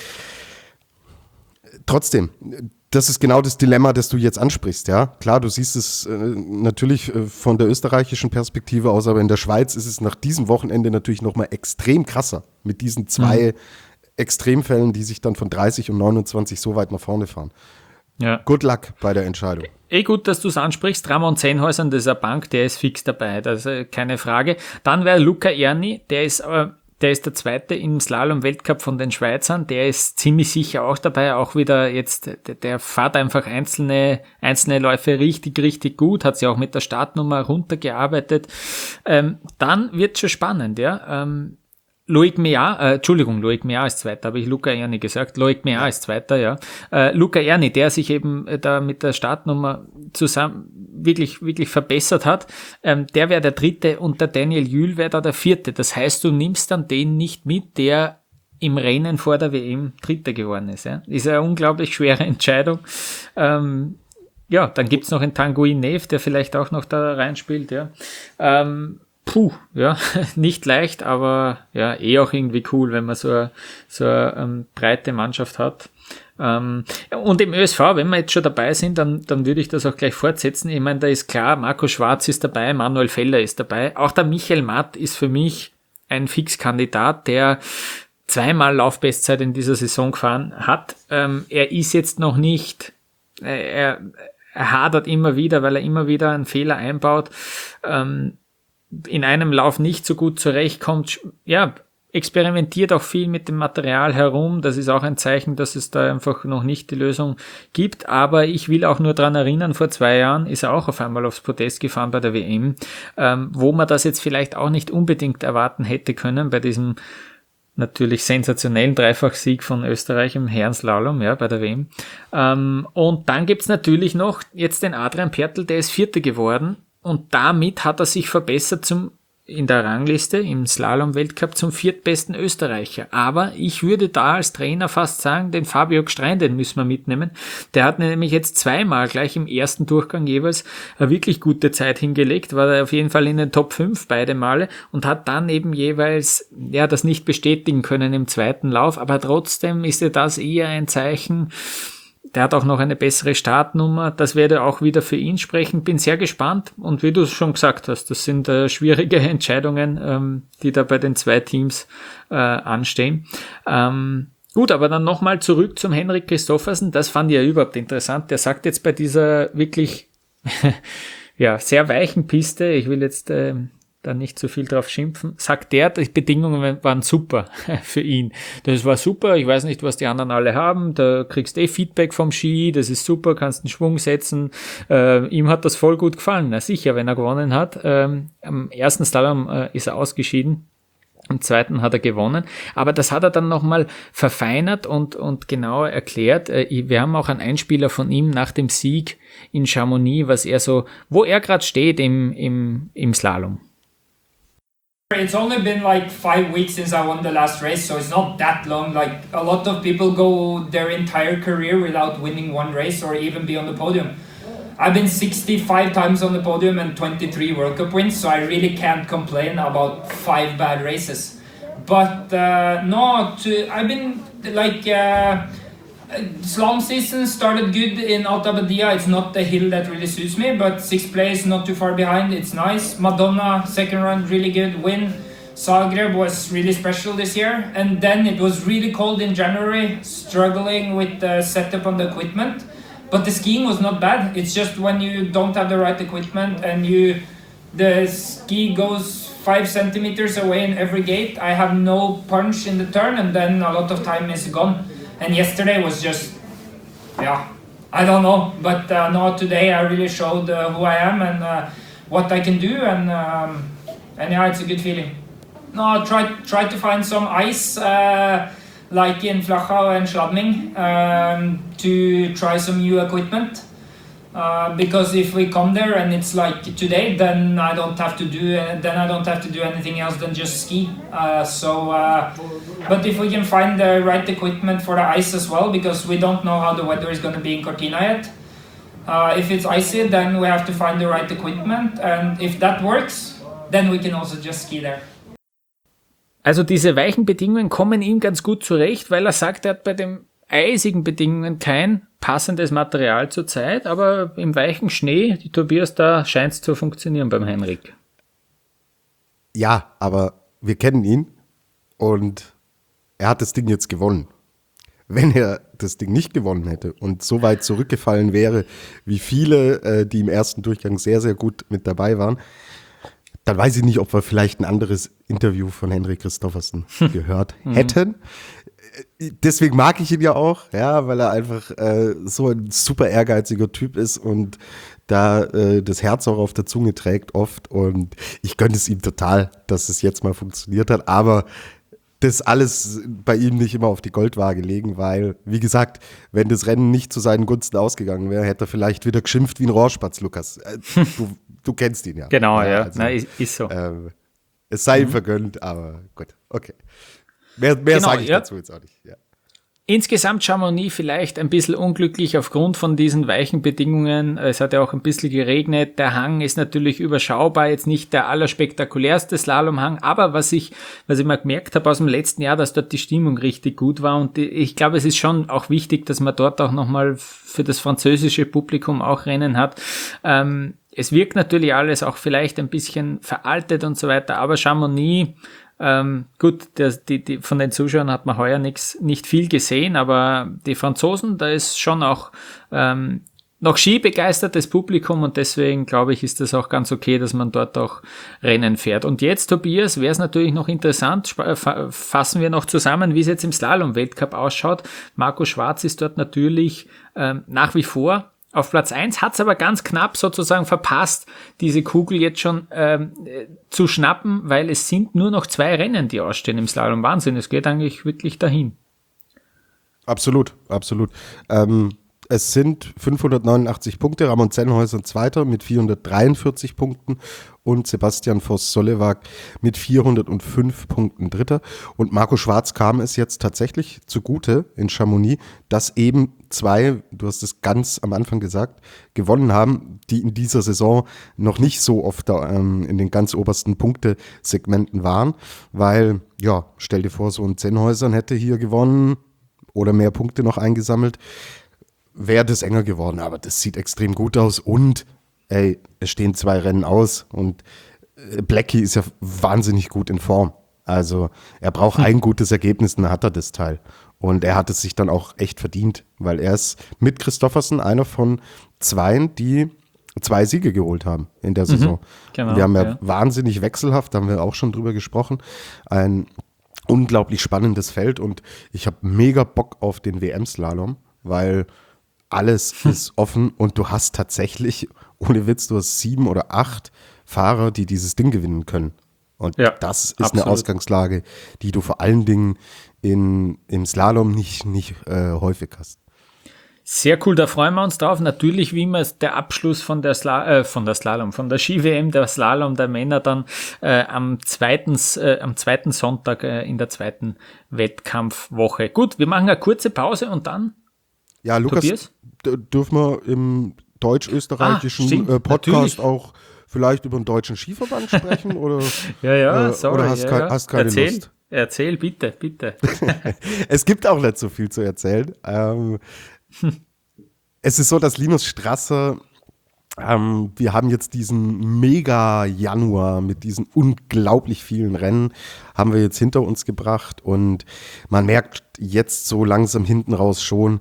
Trotzdem, das ist genau das Dilemma, das du jetzt ansprichst, ja. Klar, du siehst es natürlich von der österreichischen Perspektive aus, aber in der Schweiz ist es nach diesem Wochenende natürlich nochmal extrem krasser mit diesen 2 Extremfällen, die sich dann von 30 und 29 so weit nach vorne fahren. Ja. Good luck bei der Entscheidung. Gut, dass du es ansprichst. Ramon Zenhäusern, das ist eine Bank, der ist fix dabei, das ist keine Frage. Dann wäre Luca Erni, der ist der Zweite im Slalom-Weltcup von den Schweizern, der ist ziemlich sicher auch dabei, auch wieder jetzt, der fährt einfach einzelne Läufe richtig, richtig gut, hat sich auch mit der Startnummer runtergearbeitet. Dann wird schon spannend, ja. Loic Meillard ist Zweiter, habe ich Luca Erni gesagt. Loic Meillard ist Zweiter, ja. Luca Erni, der sich eben da mit der Startnummer zusammen wirklich verbessert hat, der wäre der Dritte und der Daniel Jühl wäre da der Vierte. Das heißt, du nimmst dann den nicht mit, der im Rennen vor der WM Dritter geworden ist. Ja. Ist eine unglaublich schwere Entscheidung. Ja, dann gibt's noch einen Tanguy Nev, der vielleicht auch noch da reinspielt, ja. Ja, nicht leicht, aber ja, auch irgendwie cool, wenn man so eine breite Mannschaft hat. Und im ÖSV, wenn wir jetzt schon dabei sind, dann würde ich das auch gleich fortsetzen. Ich meine, da ist klar, Marco Schwarz ist dabei, Manuel Feller ist dabei. Auch der Michael Matt ist für mich ein Fixkandidat, der 2-mal Laufbestzeit in dieser Saison gefahren hat. Er ist jetzt noch nicht, er hadert immer wieder, weil er immer wieder einen Fehler einbaut, in einem Lauf nicht so gut zurechtkommt, ja, experimentiert auch viel mit dem Material herum. Das ist auch ein Zeichen, dass es da einfach noch nicht die Lösung gibt. Aber ich will auch nur dran erinnern, vor 2 Jahren ist er auch auf einmal aufs Podest gefahren bei der WM, wo man das jetzt vielleicht auch nicht unbedingt erwarten hätte können bei diesem natürlich sensationellen Dreifachsieg von Österreich im Herrenslalom, ja, bei der WM. Und dann gibt's natürlich noch jetzt den Adrian Pertl, der ist Vierter geworden. Und damit hat er sich verbessert in der Rangliste im Slalom-Weltcup zum 4. besten Österreicher. Aber ich würde da als Trainer fast sagen, den Fabio Gstrein, den müssen wir mitnehmen. Der hat nämlich jetzt 2-mal gleich im ersten Durchgang jeweils eine wirklich gute Zeit hingelegt, war er auf jeden Fall in den Top 5 beide Male und hat dann eben jeweils das nicht bestätigen können im zweiten Lauf. Aber trotzdem ist ja das eher ein Zeichen. Der hat auch noch eine bessere Startnummer. Das werde auch wieder für ihn sprechen. Bin sehr gespannt. Und wie du es schon gesagt hast, das sind schwierige Entscheidungen, die da bei den 2 Teams anstehen. Gut, aber dann nochmal zurück zum Henrik Christoffersen. Das fand ich ja überhaupt interessant. Der sagt jetzt bei dieser wirklich sehr weichen Piste, ich will jetzt da nicht so viel drauf schimpfen, sagt der, die Bedingungen waren super für ihn. Das war super, ich weiß nicht, was die anderen alle haben, da kriegst Feedback vom Ski, das ist super, kannst einen Schwung setzen. Ihm hat das voll gut gefallen, na sicher, wenn er gewonnen hat. Am ersten Slalom ist er ausgeschieden. Am zweiten hat er gewonnen, aber das hat er dann nochmal verfeinert und genauer erklärt. Wir haben auch einen Einspieler von ihm nach dem Sieg in Chamonix, wo er gerade steht im Slalom. It's only been like 5 weeks since I won the last race, so it's not that long. Like a lot of people go their entire career without winning one race or even be on the podium. I've been 65 times on the podium and 23 World Cup wins, so I really can't complain about 5 bad races. But I've been like slalom season started good in Alta Badia. It's not the hill that really suits me, but 6th place, not too far behind, it's nice. Madonna, second run, really good win. Zagreb was really special this year, and then it was really cold in January, struggling with the setup on the equipment. But the skiing was not bad. It's just when you don't have the right equipment and the ski goes 5 centimeters away in every gate. I have no punch in the turn, and then a lot of time is gone. And yesterday was just, I don't know. But today I really showed who I am and what I can do, and it's a good feeling. Try to find some ice. Like in Flachau and Schladming, to try some new equipment. Because if we come there and it's like today, then I don't have to do anything else than just ski. But if we can find the right equipment for the ice as well, because we don't know how the weather is going to be in Cortina yet. If it's icy, then we have to find the right equipment, and if that works, then we can also just ski there. Also diese weichen Bedingungen kommen ihm ganz gut zurecht, weil er sagt, er hat bei den eisigen Bedingungen kein passendes Material zurzeit, aber im weichen Schnee, die Tobias, da scheint es zu funktionieren beim Henrik. Ja, aber wir kennen ihn und er hat das Ding jetzt gewonnen. Wenn er das Ding nicht gewonnen hätte und so weit zurückgefallen wäre, wie viele, die im ersten Durchgang sehr, sehr gut mit dabei waren, dann weiß ich nicht, ob wir vielleicht ein anderes Interview von Henrik Kristoffersen gehört hätten. Deswegen mag ich ihn ja auch, ja, weil er einfach so ein super ehrgeiziger Typ ist und da das Herz auch auf der Zunge trägt oft. Und ich gönne es ihm total, dass es jetzt mal funktioniert hat. Aber das alles bei ihm nicht immer auf die Goldwaage legen, weil, wie gesagt, wenn das Rennen nicht zu seinen Gunsten ausgegangen wäre, hätte er vielleicht wieder geschimpft wie ein Rohrspatz, Lukas. Du kennst ihn ja. Genau, ja. Also, ist so. Es sei ihm vergönnt, aber gut, okay. Mehr genau, sage ich dazu jetzt auch nicht. Ja. Insgesamt Chamonix vielleicht ein bisschen unglücklich aufgrund von diesen weichen Bedingungen. Es hat ja auch ein bisschen geregnet. Der Hang ist natürlich überschaubar, jetzt nicht der allerspektakulärste Slalomhang, aber was ich mal gemerkt habe aus dem letzten Jahr, dass dort die Stimmung richtig gut war, und ich glaube, es ist schon auch wichtig, dass man dort auch nochmal für das französische Publikum auch Rennen hat. Es wirkt natürlich alles auch vielleicht ein bisschen veraltet und so weiter, aber Chamonix, gut, von den Zuschauern hat man heuer nicht viel gesehen, aber die Franzosen, da ist schon auch noch skibegeistertes Publikum, und deswegen glaube ich, ist das auch ganz okay, dass man dort auch Rennen fährt. Und jetzt, Tobias, wäre es natürlich noch interessant, fassen wir noch zusammen, wie es jetzt im Slalom-Weltcup ausschaut. Marco Schwarz ist dort natürlich nach wie vor auf Platz 1, hat es aber ganz knapp sozusagen verpasst, diese Kugel jetzt schon zu schnappen, weil es sind nur noch 2 Rennen, die ausstehen im Slalom. Wahnsinn, es geht eigentlich wirklich dahin. Absolut. Es sind 589 Punkte, Ramon Zenhäuser Zweiter mit 443 Punkten und Sebastian Voss-Solewag mit 405 Punkten Dritter. Und Marco Schwarz kam es jetzt tatsächlich zugute in Chamonix, dass eben 2, du hast es ganz am Anfang gesagt, gewonnen haben, die in dieser Saison noch nicht so oft in den ganz obersten Punktesegmenten waren, weil, ja, stell dir vor, so ein Zenhäusern hätte hier gewonnen oder mehr Punkte noch eingesammelt, wäre das enger geworden, aber das sieht extrem gut aus und es stehen 2 Rennen aus und Blackie ist ja wahnsinnig gut in Form. Also er braucht ein gutes Ergebnis, dann hat er das Teil. Und er hat es sich dann auch echt verdient, weil er ist mit Kristoffersen einer von 2, die 2 Siege geholt haben in der Saison. Genau, wir haben ja wahnsinnig wechselhaft, da haben wir auch schon drüber gesprochen, ein unglaublich spannendes Feld und ich habe mega Bock auf den WM-Slalom, weil alles ist offen und du hast tatsächlich, ohne Witz, du hast 7 oder 8 Fahrer, die dieses Ding gewinnen können. Und das ist absolut eine Ausgangslage, die du vor allen Dingen im Slalom nicht häufig hast. Sehr cool, da freuen wir uns drauf. Natürlich, wie immer, der Abschluss von der Ski-WM, der Slalom der Männer dann am zweiten Sonntag in der zweiten Wettkampfwoche. Gut, wir machen eine kurze Pause und dann. Ja, Lukas, dürfen wir im deutsch-österreichischen Podcast natürlich auch vielleicht über den deutschen Skiverband sprechen? Oder, sorry. Oder hast keine Lust? Erzähl, bitte. Es gibt auch nicht so viel zu erzählen. Es ist so, dass Linus Strasser, wir haben jetzt diesen Mega-Januar mit diesen unglaublich vielen Rennen, haben wir jetzt hinter uns gebracht und man merkt jetzt so langsam hinten raus schon,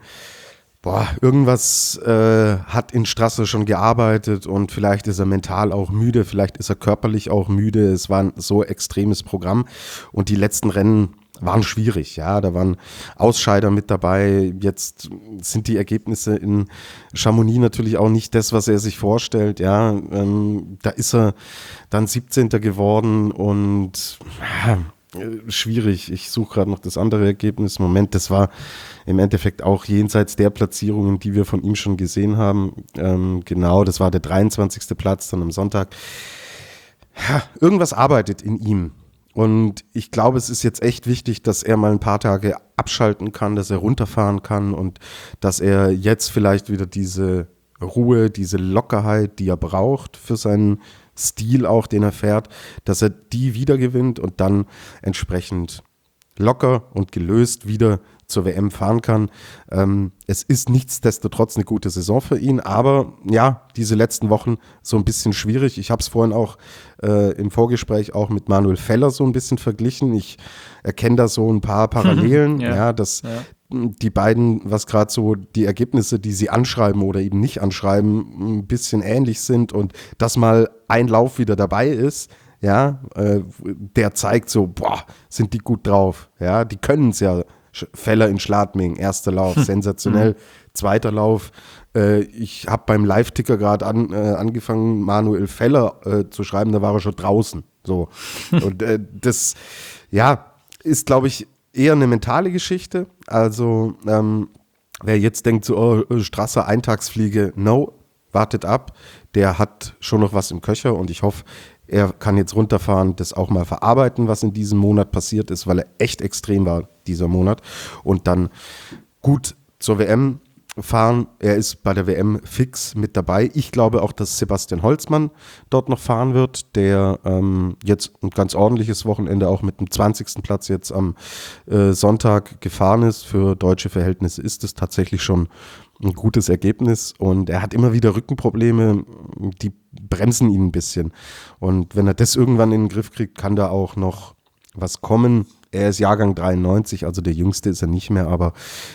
irgendwas hat in Strasser schon gearbeitet und vielleicht ist er mental auch müde, vielleicht ist er körperlich auch müde. Es war ein so extremes Programm und die letzten Rennen waren schwierig, ja, da waren Ausscheider mit dabei. Jetzt sind die Ergebnisse in Chamonix natürlich auch nicht das, was er sich vorstellt, ja. Da ist er dann 17. geworden und schwierig. Ich suche gerade noch das andere Ergebnis. Moment, das war im Endeffekt auch jenseits der Platzierungen, die wir von ihm schon gesehen haben. Genau, das war der 23. Platz dann am Sonntag. Ja, irgendwas arbeitet in ihm. Und ich glaube, es ist jetzt echt wichtig, dass er mal ein paar Tage abschalten kann, dass er runterfahren kann und dass er jetzt vielleicht wieder diese Ruhe, diese Lockerheit, die er braucht für seinen Stil auch, den er fährt, dass er die wieder gewinnt und dann entsprechend locker und gelöst wieder zur WM fahren kann. Es ist nichtsdestotrotz eine gute Saison für ihn, aber ja, diese letzten Wochen so ein bisschen schwierig. Ich habe es vorhin auch im Vorgespräch auch mit Manuel Feller so ein bisschen verglichen. Ich erkenne da so ein paar Parallelen, die beiden, was gerade so die Ergebnisse, die sie anschreiben oder eben nicht anschreiben, ein bisschen ähnlich sind und dass mal ein Lauf wieder dabei ist, ja, der zeigt so, sind die gut drauf, ja, die können es ja. Feller in Schladming, erster Lauf, sensationell, zweiter Lauf. Ich habe beim Live-Ticker gerade angefangen, Manuel Feller zu schreiben, da war er schon draußen. So. Und das, ist, glaube ich, eher eine mentale Geschichte. Also, wer jetzt denkt, so, Strasser, Eintagsfliege, no, wartet ab. Der hat schon noch was im Köcher und ich hoffe, er kann jetzt runterfahren, das auch mal verarbeiten, was in diesem Monat passiert ist, weil er echt extrem war, dieser Monat. Und dann gut zur WM fahren. Er ist bei der WM fix mit dabei. Ich glaube auch, dass Sebastian Holzmann dort noch fahren wird, der jetzt ein ganz ordentliches Wochenende auch mit dem 20. Platz jetzt am Sonntag gefahren ist. Für deutsche Verhältnisse ist es tatsächlich schon ein gutes Ergebnis und er hat immer wieder Rückenprobleme, die bremsen ihn ein bisschen. Und wenn er das irgendwann in den Griff kriegt, kann da auch noch was kommen. Er ist Jahrgang 93, also der Jüngste ist er nicht mehr, aber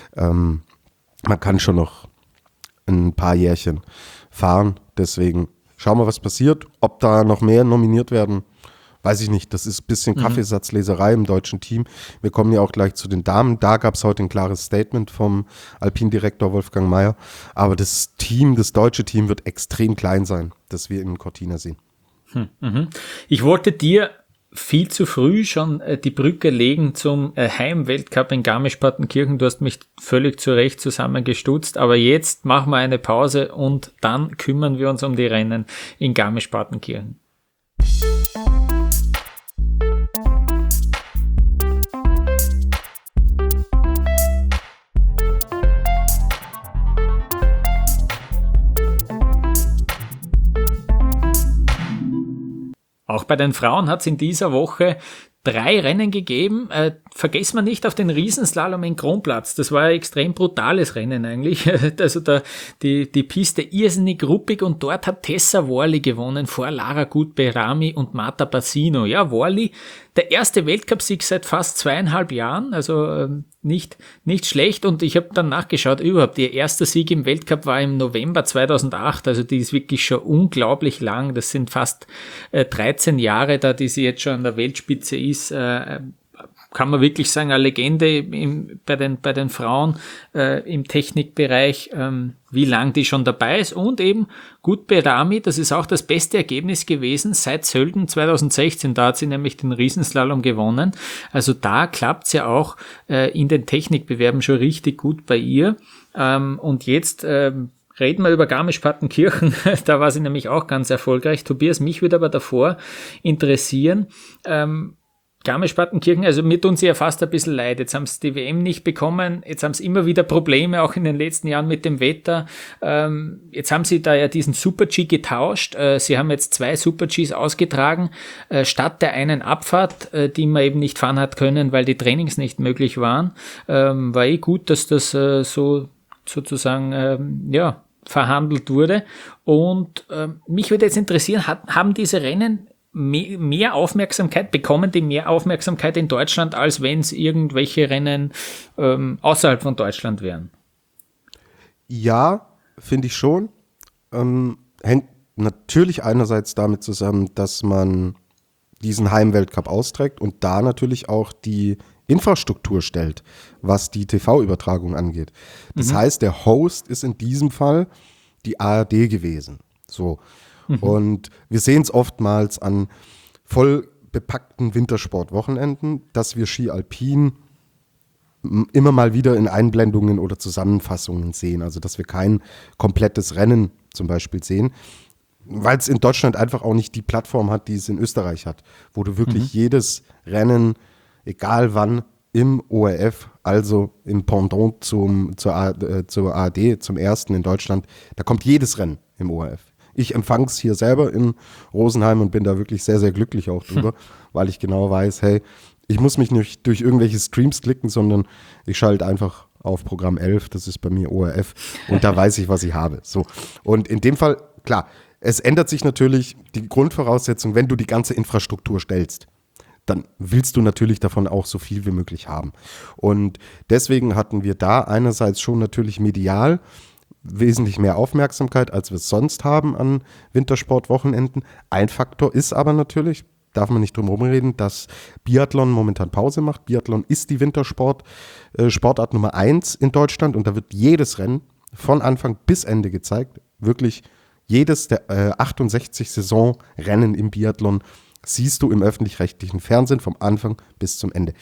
man kann schon noch ein paar Jährchen fahren. Deswegen schauen wir, was passiert. Ob da noch mehr nominiert werden, weiß ich nicht. Das ist ein bisschen Kaffeesatzleserei im deutschen Team. Wir kommen ja auch gleich zu den Damen. Da gab es heute ein klares Statement vom Alpindirektor Wolfgang Mayer. Aber das deutsche Team wird extrem klein sein, das wir in Cortina sehen. Ich wollte dir viel zu früh schon die Brücke legen zum Heimweltcup in Garmisch-Partenkirchen. Du hast mich völlig zu Recht zusammengestutzt, aber jetzt machen wir eine Pause und dann kümmern wir uns um die Rennen in Garmisch-Partenkirchen. Auch bei den Frauen hat es in dieser Woche 3 Rennen gegeben. vergessen wir nicht auf den Riesenslalom in Kronplatz. Das war ein extrem brutales Rennen eigentlich. Also die Piste irrsinnig ruppig und dort hat Tessa Worley gewonnen vor Lara Gut-Behrami und Marta Bassino. Ja, Worley, der erste Weltcupsieg seit fast 2,5 Jahren, also nicht schlecht. Und ich habe dann nachgeschaut, überhaupt ihr erster Sieg im Weltcup war im November 2008, also die ist wirklich schon unglaublich lang. Das sind fast 13 Jahre da, die sie jetzt schon an der Weltspitze ist. Kann man wirklich sagen, eine Legende bei den Frauen im Technikbereich, wie lang die schon dabei ist. Und eben Gut-Behrami, das ist auch das beste Ergebnis gewesen seit Sölden 2016. Da hat sie nämlich den Riesenslalom gewonnen. Also da klappt's ja auch in den Technikbewerben schon richtig gut bei ihr. Und jetzt reden wir über Garmisch-Partenkirchen. Da war sie nämlich auch ganz erfolgreich. Tobias, mich würde aber davor interessieren, Garmisch-Partenkirchen, also mir tun sie ja fast ein bisschen leid. Jetzt haben sie die WM nicht bekommen, jetzt haben sie immer wieder Probleme, auch in den letzten Jahren mit dem Wetter. Jetzt haben sie da ja diesen Super-G getauscht. Sie haben jetzt 2 Super-Gs ausgetragen, statt der einen Abfahrt, die man eben nicht fahren hat können, weil die Trainings nicht möglich waren. War gut, dass das so sozusagen, verhandelt wurde. Und mich würde jetzt interessieren, haben diese Rennen mehr Aufmerksamkeit, bekommen die mehr Aufmerksamkeit in Deutschland, als wenn es irgendwelche Rennen außerhalb von Deutschland wären? Ja, finde ich schon. Hängt natürlich einerseits damit zusammen, dass man diesen Heimweltcup austrägt und da natürlich auch die Infrastruktur stellt, was die TV-Übertragung angeht. Das heißt, der Host ist in diesem Fall die ARD gewesen. So. Und wir sehen es oftmals an voll bepackten Wintersportwochenenden, dass wir Ski Alpin immer mal wieder in Einblendungen oder Zusammenfassungen sehen. Also dass wir kein komplettes Rennen zum Beispiel sehen, weil es in Deutschland einfach auch nicht die Plattform hat, die es in Österreich hat, wo du wirklich jedes Rennen, egal wann, im ORF, also im Pendant zur ARD, zum ersten in Deutschland, da kommt jedes Rennen im ORF. Ich empfange es hier selber in Rosenheim und bin da wirklich sehr, sehr glücklich auch drüber, weil ich genau weiß, hey, ich muss mich nicht durch irgendwelche Streams klicken, sondern ich schalte einfach auf Programm 11, das ist bei mir ORF, und da weiß ich, was ich habe. So. Und in dem Fall, klar, es ändert sich natürlich die Grundvoraussetzung, wenn du die ganze Infrastruktur stellst, dann willst du natürlich davon auch so viel wie möglich haben. Und deswegen hatten wir da einerseits schon natürlich medial wesentlich mehr Aufmerksamkeit, als wir es sonst haben an Wintersportwochenenden. Ein Faktor ist aber natürlich, darf man nicht drum herum reden, dass Biathlon momentan Pause macht. Biathlon ist die Sportart Nummer 1 in Deutschland und da wird jedes Rennen von Anfang bis Ende gezeigt. Wirklich jedes der 68 Saisonrennen im Biathlon siehst du im öffentlich-rechtlichen Fernsehen vom Anfang bis zum Ende.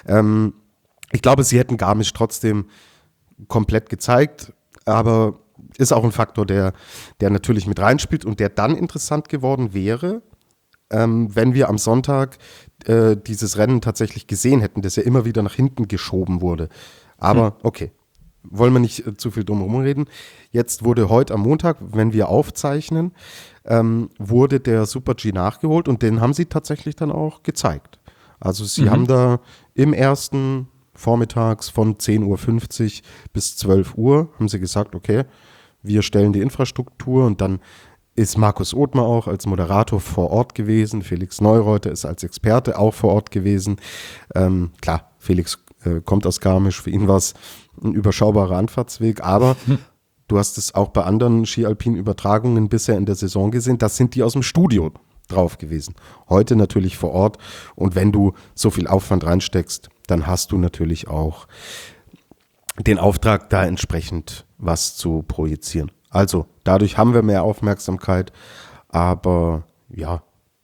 Ich glaube, sie hätten Garmisch trotzdem komplett gezeigt, aber ist auch ein Faktor, der natürlich mit reinspielt und der dann interessant geworden wäre, wenn wir am Sonntag dieses Rennen tatsächlich gesehen hätten, das ja immer wieder nach hinten geschoben wurde. Aber okay, wollen wir nicht zu viel drum herum reden. Jetzt wurde heute am Montag, wenn wir aufzeichnen, wurde der Super-G nachgeholt und den haben sie tatsächlich dann auch gezeigt. Also sie haben da im ersten vormittags von 10.50 Uhr bis 12 Uhr haben sie gesagt, okay, wir stellen die Infrastruktur und dann ist Markus Othmar auch als Moderator vor Ort gewesen, Felix Neureuter ist als Experte auch vor Ort gewesen. Klar, Felix kommt aus Garmisch, für ihn war es ein überschaubarer Anfahrtsweg, aber du hast es auch bei anderen Ski-Alpin-Übertragungen bisher in der Saison gesehen, das sind die aus dem Studio drauf gewesen. Heute natürlich vor Ort und wenn du so viel Aufwand reinsteckst, dann hast du natürlich auch den Auftrag, da entsprechend was zu projizieren. Also dadurch haben wir mehr Aufmerksamkeit, aber ja,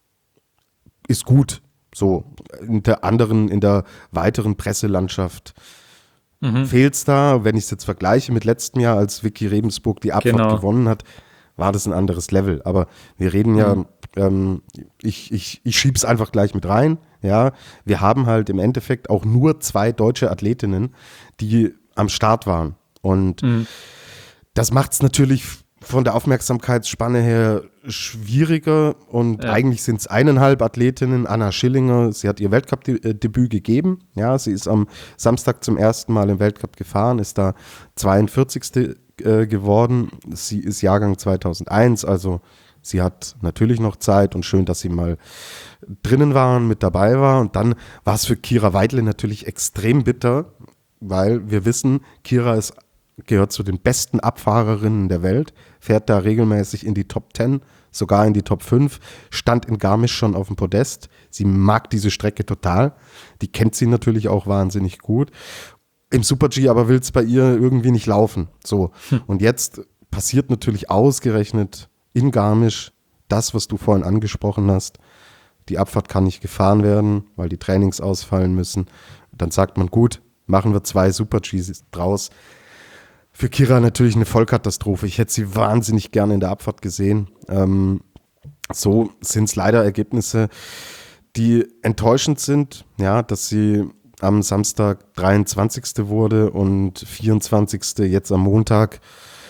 ist gut. So in der weiteren Presselandschaft fehlt es da. Wenn ich es jetzt vergleiche mit letztem Jahr, als Vicky Rebensburg die Abfahrt gewonnen hat, war das ein anderes Level. Aber wir reden ja, ich schiebe es einfach gleich mit rein. Ja, wir haben halt im Endeffekt auch nur 2 deutsche Athletinnen, die am Start waren. Und das macht es natürlich von der Aufmerksamkeitsspanne her schwieriger und eigentlich sind es 1,5 Athletinnen. Anna Schillinger, sie hat ihr Weltcup-Debüt gegeben. Ja, sie ist am Samstag zum ersten Mal im Weltcup gefahren, ist da 42. Geworden. Sie ist Jahrgang 2001, also sie hat natürlich noch Zeit und schön, dass sie mal drinnen waren, mit dabei war. Und dann war es für Kira Weidle natürlich extrem bitter, weil wir wissen, Kira gehört zu den besten Abfahrerinnen der Welt, fährt da regelmäßig in die Top 10, sogar in die Top 5, stand in Garmisch schon auf dem Podest. Sie mag diese Strecke total, die kennt sie natürlich auch wahnsinnig gut. Im Super-G aber will es bei ihr irgendwie nicht laufen. So. Und jetzt passiert natürlich ausgerechnet in Garmisch das, was du vorhin angesprochen hast. Die Abfahrt kann nicht gefahren werden, weil die Trainings ausfallen müssen. Dann sagt man, gut, machen wir 2 Super-Gs draus. Für Kira natürlich eine Vollkatastrophe. Ich hätte sie wahnsinnig gerne in der Abfahrt gesehen. So sind es leider Ergebnisse, die enttäuschend sind, ja, dass sie am Samstag 23. wurde und 24. jetzt am Montag.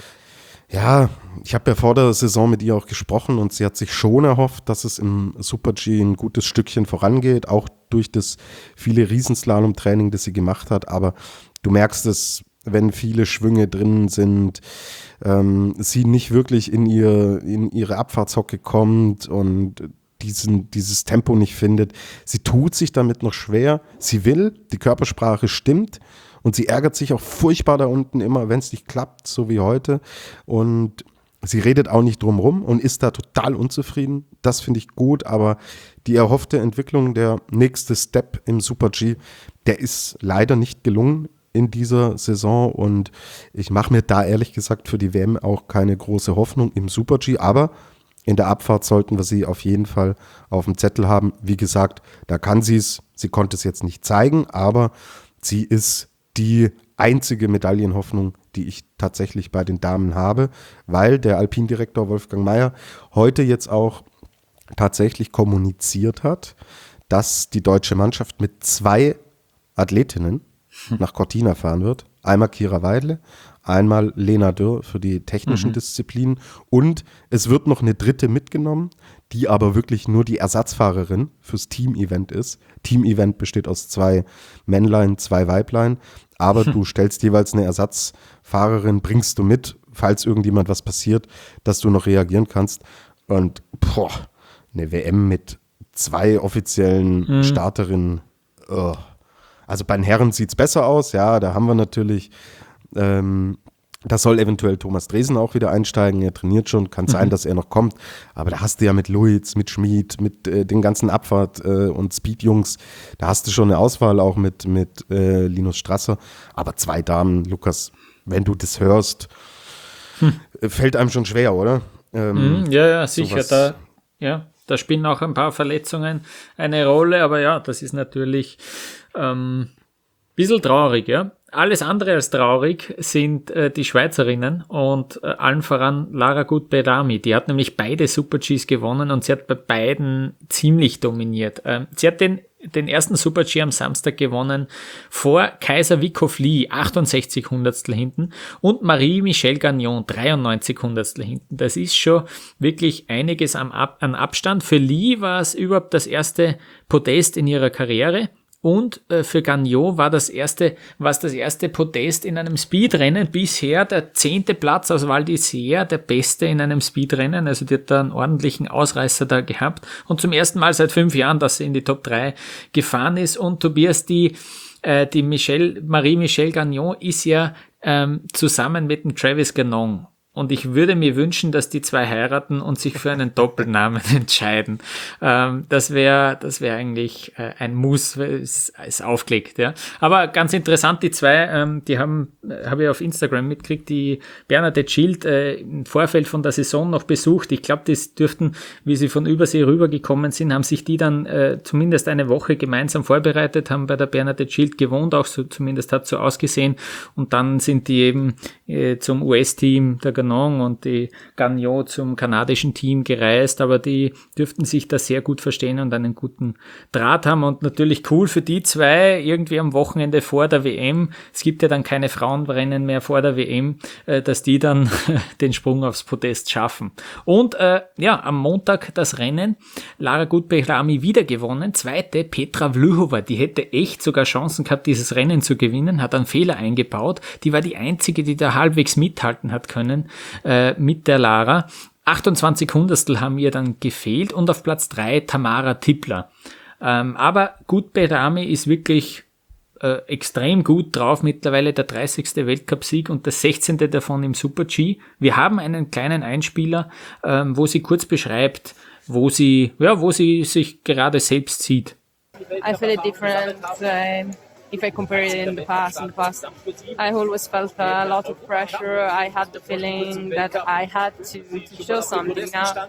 Ja, ich habe ja vor der Saison mit ihr auch gesprochen und sie hat sich schon erhofft, dass es im Super-G ein gutes Stückchen vorangeht, auch durch das viele Riesenslalom-Training, das sie gemacht hat. Aber du merkst es, wenn viele Schwünge drin sind, sie nicht wirklich in ihre Abfahrtshocke kommt und dieses Tempo nicht findet. Sie tut sich damit noch schwer. Sie will, die Körpersprache stimmt und sie ärgert sich auch furchtbar da unten immer, wenn es nicht klappt, so wie heute. Und sie redet auch nicht drum rum und ist da total unzufrieden. Das finde ich gut, aber die erhoffte Entwicklung, der nächste Step im Super-G, der ist leider nicht gelungen in dieser Saison und ich mache mir da ehrlich gesagt für die WM auch keine große Hoffnung im Super-G, aber in der Abfahrt sollten wir sie auf jeden Fall auf dem Zettel haben. Wie gesagt, da kann sie konnte es jetzt nicht zeigen, aber sie ist die einzige Medaillenhoffnung, die ich tatsächlich bei den Damen habe, weil der Alpindirektor Wolfgang Mayer heute jetzt auch tatsächlich kommuniziert hat, dass die deutsche Mannschaft mit 2 Athletinnen nach Cortina fahren wird. Einmal Kira Weidle, einmal Lena Dürr für die technischen Disziplinen und es wird noch eine 3. mitgenommen, die aber wirklich nur die Ersatzfahrerin fürs Team-Event ist. Team-Event besteht aus 2 Männlein, 2 Weiblein, aber du stellst jeweils eine Ersatzfahrerin, bringst du mit, falls irgendjemand was passiert, dass du noch reagieren kannst. Und eine WM mit 2 offiziellen Starterinnen, Also bei den Herren sieht es besser aus, ja, da haben wir natürlich, da soll eventuell Thomas Dresen auch wieder einsteigen, er trainiert schon, kann sein, dass er noch kommt, aber da hast du ja mit Luiz, mit Schmid, mit den ganzen Abfahrt- und Speed-Jungs, da hast du schon eine Auswahl auch mit Linus Strasser, aber 2 Damen, Lukas, wenn du das hörst, fällt einem schon schwer, oder? Ja, sicher, da spielen auch ein paar Verletzungen eine Rolle, aber ja, das ist natürlich ein bisschen traurig, ja. Alles andere als traurig sind die Schweizerinnen und allen voran Lara Gut-Berami. Die hat nämlich beide Super-Gs gewonnen und sie hat bei beiden ziemlich dominiert. Sie hat den ersten Super-G am Samstag gewonnen vor Kaiser Wikow Lee, 68 Hundertstel hinten, und Marie-Michelle Gagnon, 93 Hundertstel hinten. Das ist schon wirklich einiges an Abstand. Für Lee war es überhaupt das erste Podest in ihrer Karriere. Und für Gagnon war das erste Podest in einem Speedrennen, bisher der 10. Platz aus Val d'Isère, der beste in einem Speedrennen, also die hat da einen ordentlichen Ausreißer da gehabt und zum ersten Mal seit 5 Jahren, dass sie in die Top 3 gefahren ist. Und Tobias, die Marie-Michelle Gagnon ist ja zusammen mit dem Travis Ganon. Und ich würde mir wünschen, dass die 2 heiraten und sich für einen Doppelnamen entscheiden. Das wäre eigentlich ein Muss, es ist aufgelegt. Ja. Aber ganz interessant, die 2, die habe ich auf Instagram mitgekriegt, die Bernadette Schild im Vorfeld von der Saison noch besucht. Ich glaube, das dürften, wie sie von Übersee rübergekommen sind, haben sich die dann zumindest eine Woche gemeinsam vorbereitet, haben bei der Bernadette Schild gewohnt, auch so, zumindest hat so ausgesehen. Und dann sind die eben zum US-Team der Tournon und die Gagnon zum kanadischen Team gereist, aber die dürften sich da sehr gut verstehen und einen guten Draht haben und natürlich cool für die zwei, irgendwie am Wochenende vor der WM, es gibt ja dann keine Frauenrennen mehr vor der WM, dass die dann den Sprung aufs Podest schaffen. Und am Montag das Rennen, Lara Gut-Behrami wieder gewonnen, zweite Petra Vlhova, die hätte echt sogar Chancen gehabt, dieses Rennen zu gewinnen, hat einen Fehler eingebaut, die war die einzige, die da halbwegs mithalten hat können mit der Lara. 28 Hundertstel haben ihr dann gefehlt und auf Platz 3 Tamara Tippler. Aber Gut-Behrami ist wirklich extrem gut drauf, mittlerweile der 30. Weltcupsieg und der 16. davon im Super-G. Wir haben einen kleinen Einspieler, wo sie kurz beschreibt, wo sie sich gerade selbst sieht. I feel it different if I compare it in the past. I always felt a lot of pressure. I had the feeling that I had to show something. Now,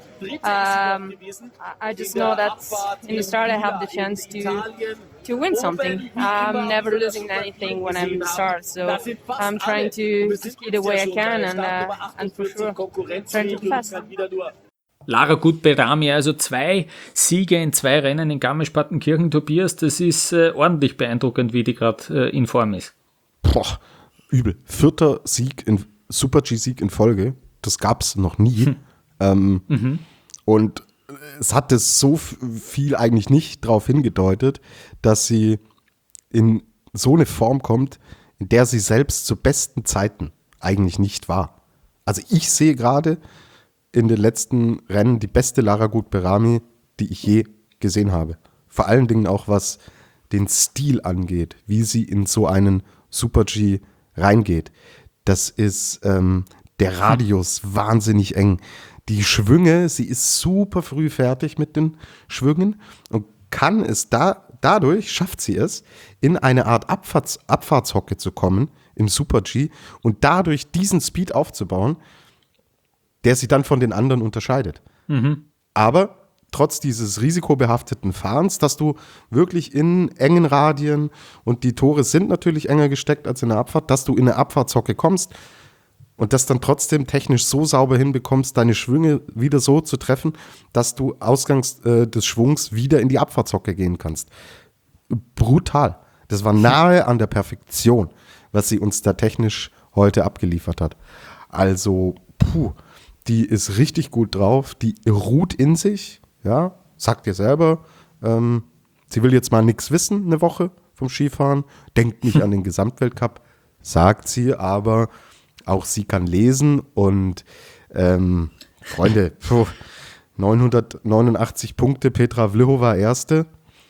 I just know that in the start I have the chance to win something. I'm never losing anything when I'm in the start, so I'm trying to ski the way I can and for sure trying to be fast. Lara Gut-Behrami, also 2 Siege in 2 Rennen in Garmisch-Partenkirchen, Tobias, das ist ordentlich beeindruckend, wie die gerade in Form ist. Boah, übel. 4. Super-G-Sieg in Folge, das gab es noch nie. Und es hat es so viel eigentlich nicht darauf hingedeutet, dass sie in so eine Form kommt, in der sie selbst zu besten Zeiten eigentlich nicht war. Also ich sehe gerade in den letzten Rennen die beste Lara Gut-Behrami, die ich je gesehen habe. Vor allen Dingen auch, was den Stil angeht, wie sie in so einen Super-G reingeht. Das ist der Radius wahnsinnig eng. Die Schwünge, sie ist super früh fertig mit den Schwüngen und kann es dadurch, schafft sie es, in eine Art Abfahrtshocke zu kommen im Super-G und dadurch diesen Speed aufzubauen, der sie dann von den anderen unterscheidet. Aber trotz dieses risikobehafteten Fahrens, dass du wirklich in engen Radien, und die Tore sind natürlich enger gesteckt als in der Abfahrt, dass du in eine Abfahrtshocke kommst und das dann trotzdem technisch so sauber hinbekommst, deine Schwünge wieder so zu treffen, dass du ausgangs des Schwungs wieder in die Abfahrtshocke gehen kannst. Brutal. Das war nahe an der Perfektion, was sie uns da technisch heute abgeliefert hat. Also, die ist richtig gut drauf, die ruht in sich, ja, sagt ihr selber, sie will jetzt mal nichts wissen, eine Woche vom Skifahren, denkt nicht an den Gesamtweltcup, sagt sie, aber auch sie kann lesen und Freunde, 989 Punkte, Petra Vlhova erste,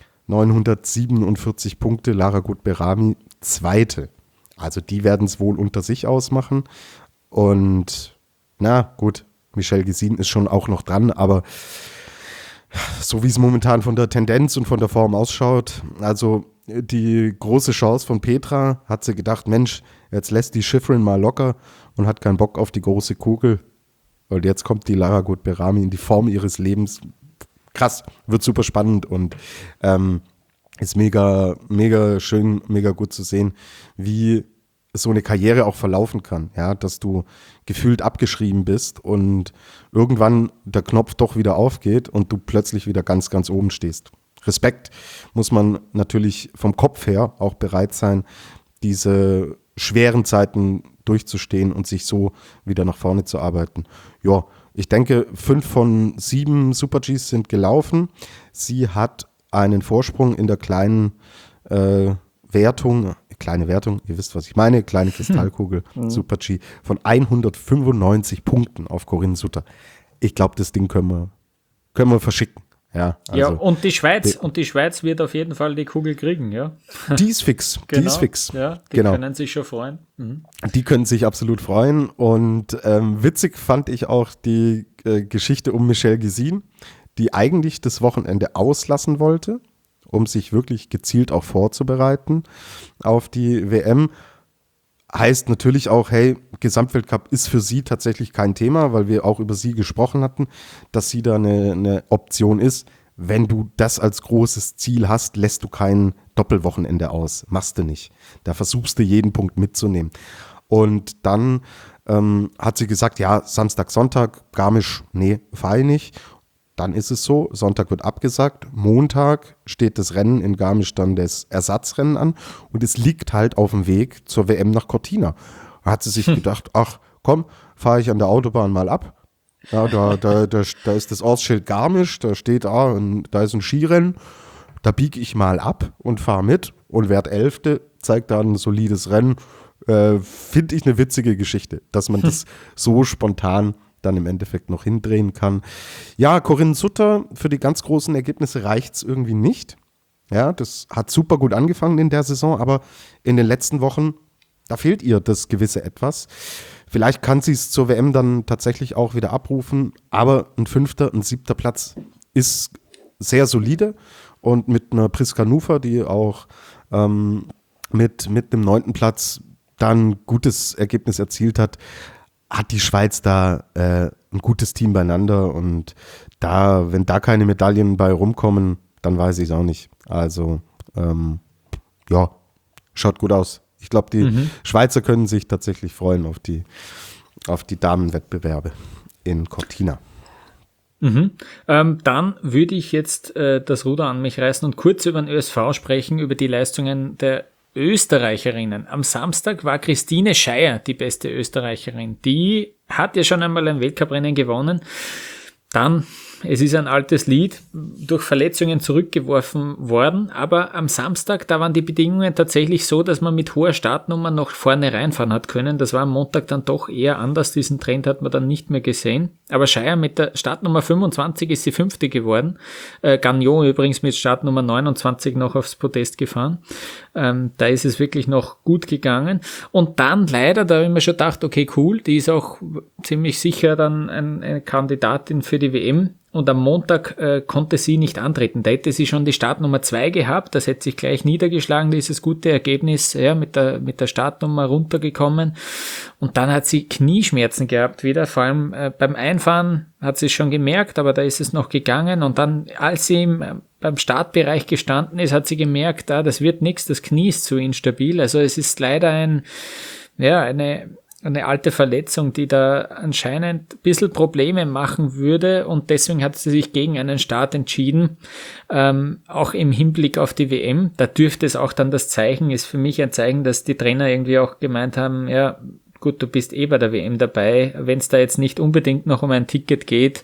947 Punkte, Lara Gut-Behrami zweite. Also die werden es wohl unter sich ausmachen und na gut, Michelle Gesin ist schon auch noch dran, aber so wie es momentan von der Tendenz und von der Form ausschaut, also die große Chance von Petra, hat sie gedacht, Mensch, jetzt lässt die Schifrin mal locker und hat keinen Bock auf die große Kugel. Und jetzt kommt die Lara Gut-Behrami in die Form ihres Lebens. Krass, wird super spannend und ist mega, mega schön, mega gut zu sehen, wie so eine Karriere auch verlaufen kann, ja, dass du gefühlt abgeschrieben bist und irgendwann der Knopf doch wieder aufgeht und du plötzlich wieder ganz, ganz oben stehst. Respekt muss man natürlich vom Kopf her auch bereit sein, diese schweren Zeiten durchzustehen und sich so wieder nach vorne zu arbeiten. Ja, ich denke, 5 von 7 Super-Gs sind gelaufen. Sie hat einen Vorsprung in der kleinen Wertung, ihr wisst, was ich meine, kleine Kristallkugel, Super-G, von 195 Punkten auf Corinne Sutter. Ich glaube, das Ding können wir verschicken. Ja, also, ja, und die Schweiz wird auf jeden Fall die Kugel kriegen, ja. Die ist fix, genau, die ist fix. Ja, die können sich schon freuen. Die können sich absolut freuen und witzig fand ich auch die Geschichte um Michelle Gesin, die eigentlich das Wochenende auslassen wollte, um sich wirklich gezielt auch vorzubereiten auf die WM. Heißt natürlich auch, hey, Gesamtweltcup ist für sie tatsächlich kein Thema, weil wir auch über sie gesprochen hatten, dass sie da eine Option ist. Wenn du das als großes Ziel hast, lässt du kein Doppelwochenende aus. Machst du nicht. Da versuchst du jeden Punkt mitzunehmen. Und dann hat sie gesagt, ja, Samstag, Sonntag, Garmisch, nee, fahre ich nicht. Dann ist es so, Sonntag wird abgesagt, Montag steht das Rennen in Garmisch dann das Ersatzrennen an und es liegt halt auf dem Weg zur WM nach Cortina. Da hat sie sich gedacht, ach komm, fahre ich an der Autobahn mal ab. Ja, da ist das Ortsschild Garmisch, da steht, da ist ein Skirennen, da biege ich mal ab und fahre mit und werde Elfte, zeigt da ein solides Rennen. Finde ich eine witzige Geschichte, dass man das so spontan dann im Endeffekt noch hindrehen kann. Ja, Corinne Sutter, für die ganz großen Ergebnisse reicht es irgendwie nicht. Ja, das hat super gut angefangen in der Saison, aber in den letzten Wochen, da fehlt ihr das gewisse Etwas. Vielleicht kann sie es zur WM dann tatsächlich auch wieder abrufen, aber ein 5., ein 7. Platz ist sehr solide und mit einer Priska Nufer, die auch mit dem 9. Platz dann ein gutes Ergebnis erzielt hat die Schweiz da ein gutes Team beieinander und wenn da keine Medaillen bei rumkommen, dann weiß ich es auch nicht. Also, ja, schaut gut aus. Ich glaube, die Schweizer können sich tatsächlich freuen auf die Damenwettbewerbe in Cortina. Dann würde ich jetzt das Ruder an mich reißen und kurz über den ÖSV sprechen, über die Leistungen der Österreicherinnen. Am Samstag war Christine Scheier die beste Österreicherin. Die hat ja schon einmal ein Weltcuprennen gewonnen. Dann, es ist ein altes Lied, durch Verletzungen zurückgeworfen worden, aber am Samstag, da waren die Bedingungen tatsächlich so, dass man mit hoher Startnummer noch vorne reinfahren hat können. Das war am Montag dann doch eher anders, diesen Trend hat man dann nicht mehr gesehen. Aber Scheier mit der Startnummer 25 ist sie 5. geworden. Gagnon übrigens mit Startnummer 29 noch aufs Podest gefahren. Da ist es wirklich noch gut gegangen. Und dann leider, da habe ich mir schon gedacht, okay, cool, die ist auch ziemlich sicher dann eine Kandidatin für die WM. Und am Montag konnte sie nicht antreten. Da hätte sie schon die Startnummer 2 gehabt. Das hätte sich gleich niedergeschlagen, dieses gute Ergebnis, ja, mit der Startnummer runtergekommen. Und dann hat sie Knieschmerzen gehabt wieder. Vor allem beim Einfahren hat sie es schon gemerkt, aber da ist es noch gegangen. Und dann, als sie beim Startbereich gestanden ist, hat sie gemerkt, das wird nichts, das Knie ist zu instabil. Also es ist leider eine alte Verletzung, die da anscheinend ein bisschen Probleme machen würde und deswegen hat sie sich gegen einen Start entschieden, auch im Hinblick auf die WM. Da dürfte es auch dann ist für mich ein Zeichen, dass die Trainer irgendwie auch gemeint haben, ja gut, du bist bei der WM dabei, wenn es da jetzt nicht unbedingt noch um ein Ticket geht,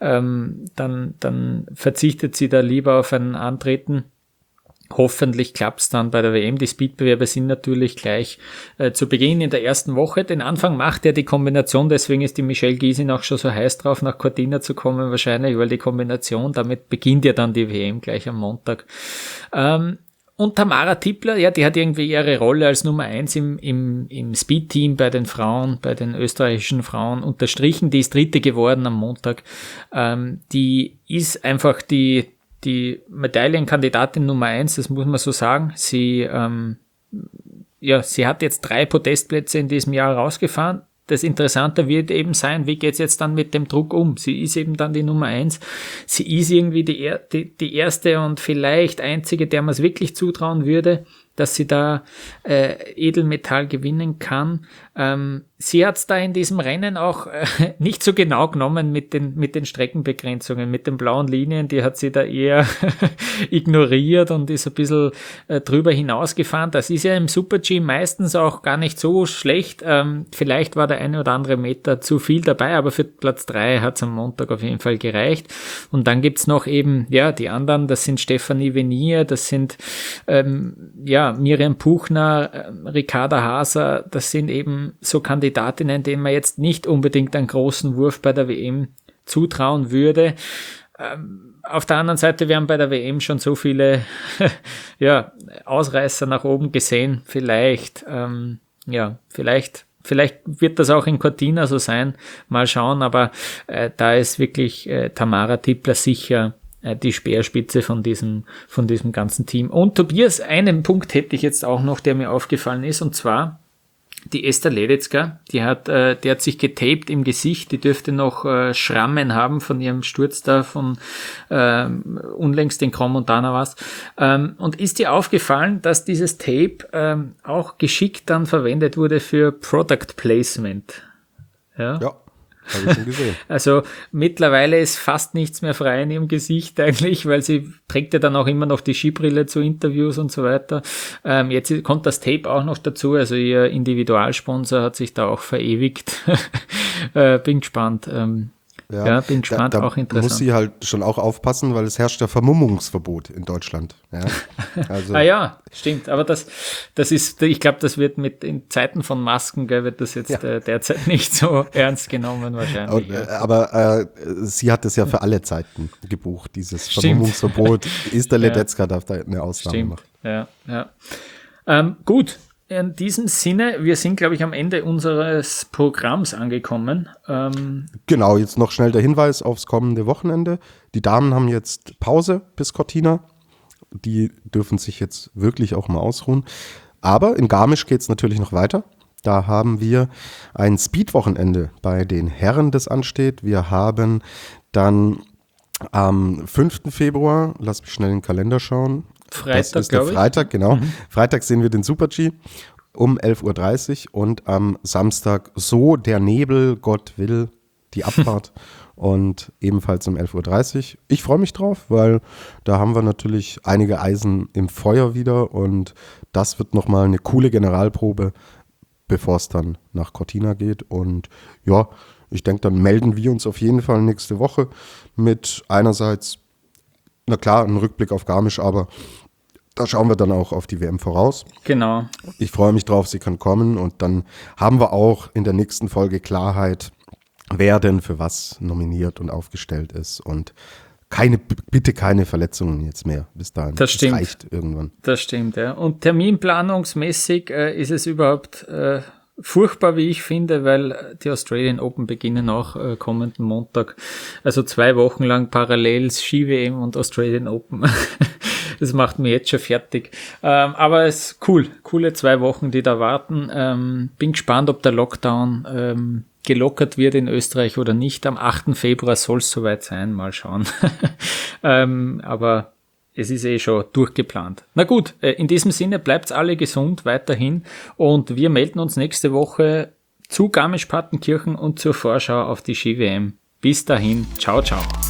dann verzichtet sie da lieber auf ein Antreten. Hoffentlich klappt's dann bei der WM. Die Speedbewerbe sind natürlich gleich zu Beginn in der ersten Woche. Den Anfang macht ja die Kombination, deswegen ist die Michelle Gysin auch schon so heiß drauf, nach Cortina zu kommen wahrscheinlich, weil die Kombination, damit beginnt ja dann die WM gleich am Montag. Und Tamara Tippler, ja, die hat irgendwie ihre Rolle als Nummer 1 im Speed-Team bei den Frauen, bei den österreichischen Frauen unterstrichen. Die ist 3. geworden am Montag. Die ist einfach die Medaillenkandidatin Nummer 1, das muss man so sagen. Sie hat jetzt 3 Podestplätze in diesem Jahr rausgefahren. Das Interessante wird eben sein, wie geht's jetzt dann mit dem Druck um? Sie ist eben dann die Nummer 1. Sie ist irgendwie die erste und vielleicht einzige, der man es wirklich zutrauen würde, dass sie da Edelmetall gewinnen kann. Sie hat es da in diesem Rennen auch nicht so genau genommen mit den Streckenbegrenzungen, mit den blauen Linien, die hat sie da eher ignoriert und ist ein bisschen drüber hinausgefahren. Das ist ja im Super-G meistens auch gar nicht so schlecht. Vielleicht war der eine oder andere Meter zu viel dabei, aber für Platz 3 hat es am Montag auf jeden Fall gereicht. Und dann gibt's noch eben, ja, die anderen, das sind Stefanie Venier, das sind Miriam Puchner, Ricarda Haser, das sind eben so Kandidatinnen, denen man jetzt nicht unbedingt einen großen Wurf bei der WM zutrauen würde. Auf der anderen Seite, wir haben bei der WM schon so viele Ausreißer nach oben gesehen. Vielleicht wird das auch in Cortina so sein. Mal schauen, aber da ist wirklich Tamara Tippler sicher die Speerspitze von diesem ganzen Team. Und Tobias, einen Punkt hätte ich jetzt auch noch, der mir aufgefallen ist, und zwar die Esther Ledecka, die hat sich getaped im Gesicht, die dürfte noch Schrammen haben von ihrem Sturz da von unlängst in Crans-Montana war's. Und ist dir aufgefallen, dass dieses Tape auch geschickt dann verwendet wurde für Product Placement? Ja. Habe ich schon gesehen. Also mittlerweile ist fast nichts mehr frei in ihrem Gesicht eigentlich, weil sie trägt ja dann auch immer noch die Skibrille zu Interviews und so weiter. Jetzt kommt das Tape auch noch dazu, also ihr Individualsponsor hat sich da auch verewigt. Bin gespannt. Ja, bin gespannt, auch interessant. Muss sie halt schon auch aufpassen, weil es herrscht ja Vermummungsverbot in Deutschland. Ja, also ja, stimmt. Aber das ist, ich glaube, das wird in Zeiten von Masken, gell, wird das jetzt derzeit nicht so ernst genommen wahrscheinlich. Aber sie hat es ja für alle Zeiten gebucht, dieses Vermummungsverbot. Esther Ledecka darf da eine Ausnahme machen. Ja. Gut. In diesem Sinne, wir sind, glaube ich, am Ende unseres Programms angekommen. Genau, jetzt noch schnell der Hinweis aufs kommende Wochenende. Die Damen haben jetzt Pause bis Cortina. Die dürfen sich jetzt wirklich auch mal ausruhen. Aber in Garmisch geht es natürlich noch weiter. Da haben wir ein Speed-Wochenende bei den Herren, das ansteht. Wir haben dann am 5. Februar, lass mich schnell in den Kalender schauen, Freitag, das ist der Freitag, genau. Freitag sehen wir den Super-G um 11.30 Uhr und am Samstag So der Nebel, Gott will, die Abfahrt und ebenfalls um 11.30 Uhr. Ich freue mich drauf, weil da haben wir natürlich einige Eisen im Feuer wieder und das wird nochmal eine coole Generalprobe, bevor es dann nach Cortina geht. Und ja, ich denke, dann melden wir uns auf jeden Fall nächste Woche mit einerseits, na klar, ein Rückblick auf Garmisch, aber da schauen wir dann auch auf die WM voraus. Genau. Ich freue mich drauf, sie kann kommen und dann haben wir auch in der nächsten Folge Klarheit, wer denn für was nominiert und aufgestellt ist und bitte keine Verletzungen jetzt mehr bis dahin. Das stimmt. Reicht irgendwann. Das stimmt, ja. Und terminplanungsmäßig ist es überhaupt furchtbar, wie ich finde, weil die Australian Open beginnen auch kommenden Montag. Also 2 Wochen lang parallel Ski-WM und Australian Open. Das macht mich jetzt schon fertig. Aber es ist cool. Coole 2 Wochen, die da warten. Bin gespannt, ob der Lockdown gelockert wird in Österreich oder nicht. Am 8. Februar soll es soweit sein. Mal schauen. Aber es ist schon durchgeplant. Na gut, in diesem Sinne bleibt alle gesund weiterhin und wir melden uns nächste Woche zu Garmisch-Partenkirchen und zur Vorschau auf die Ski-WM. Bis dahin, ciao, ciao.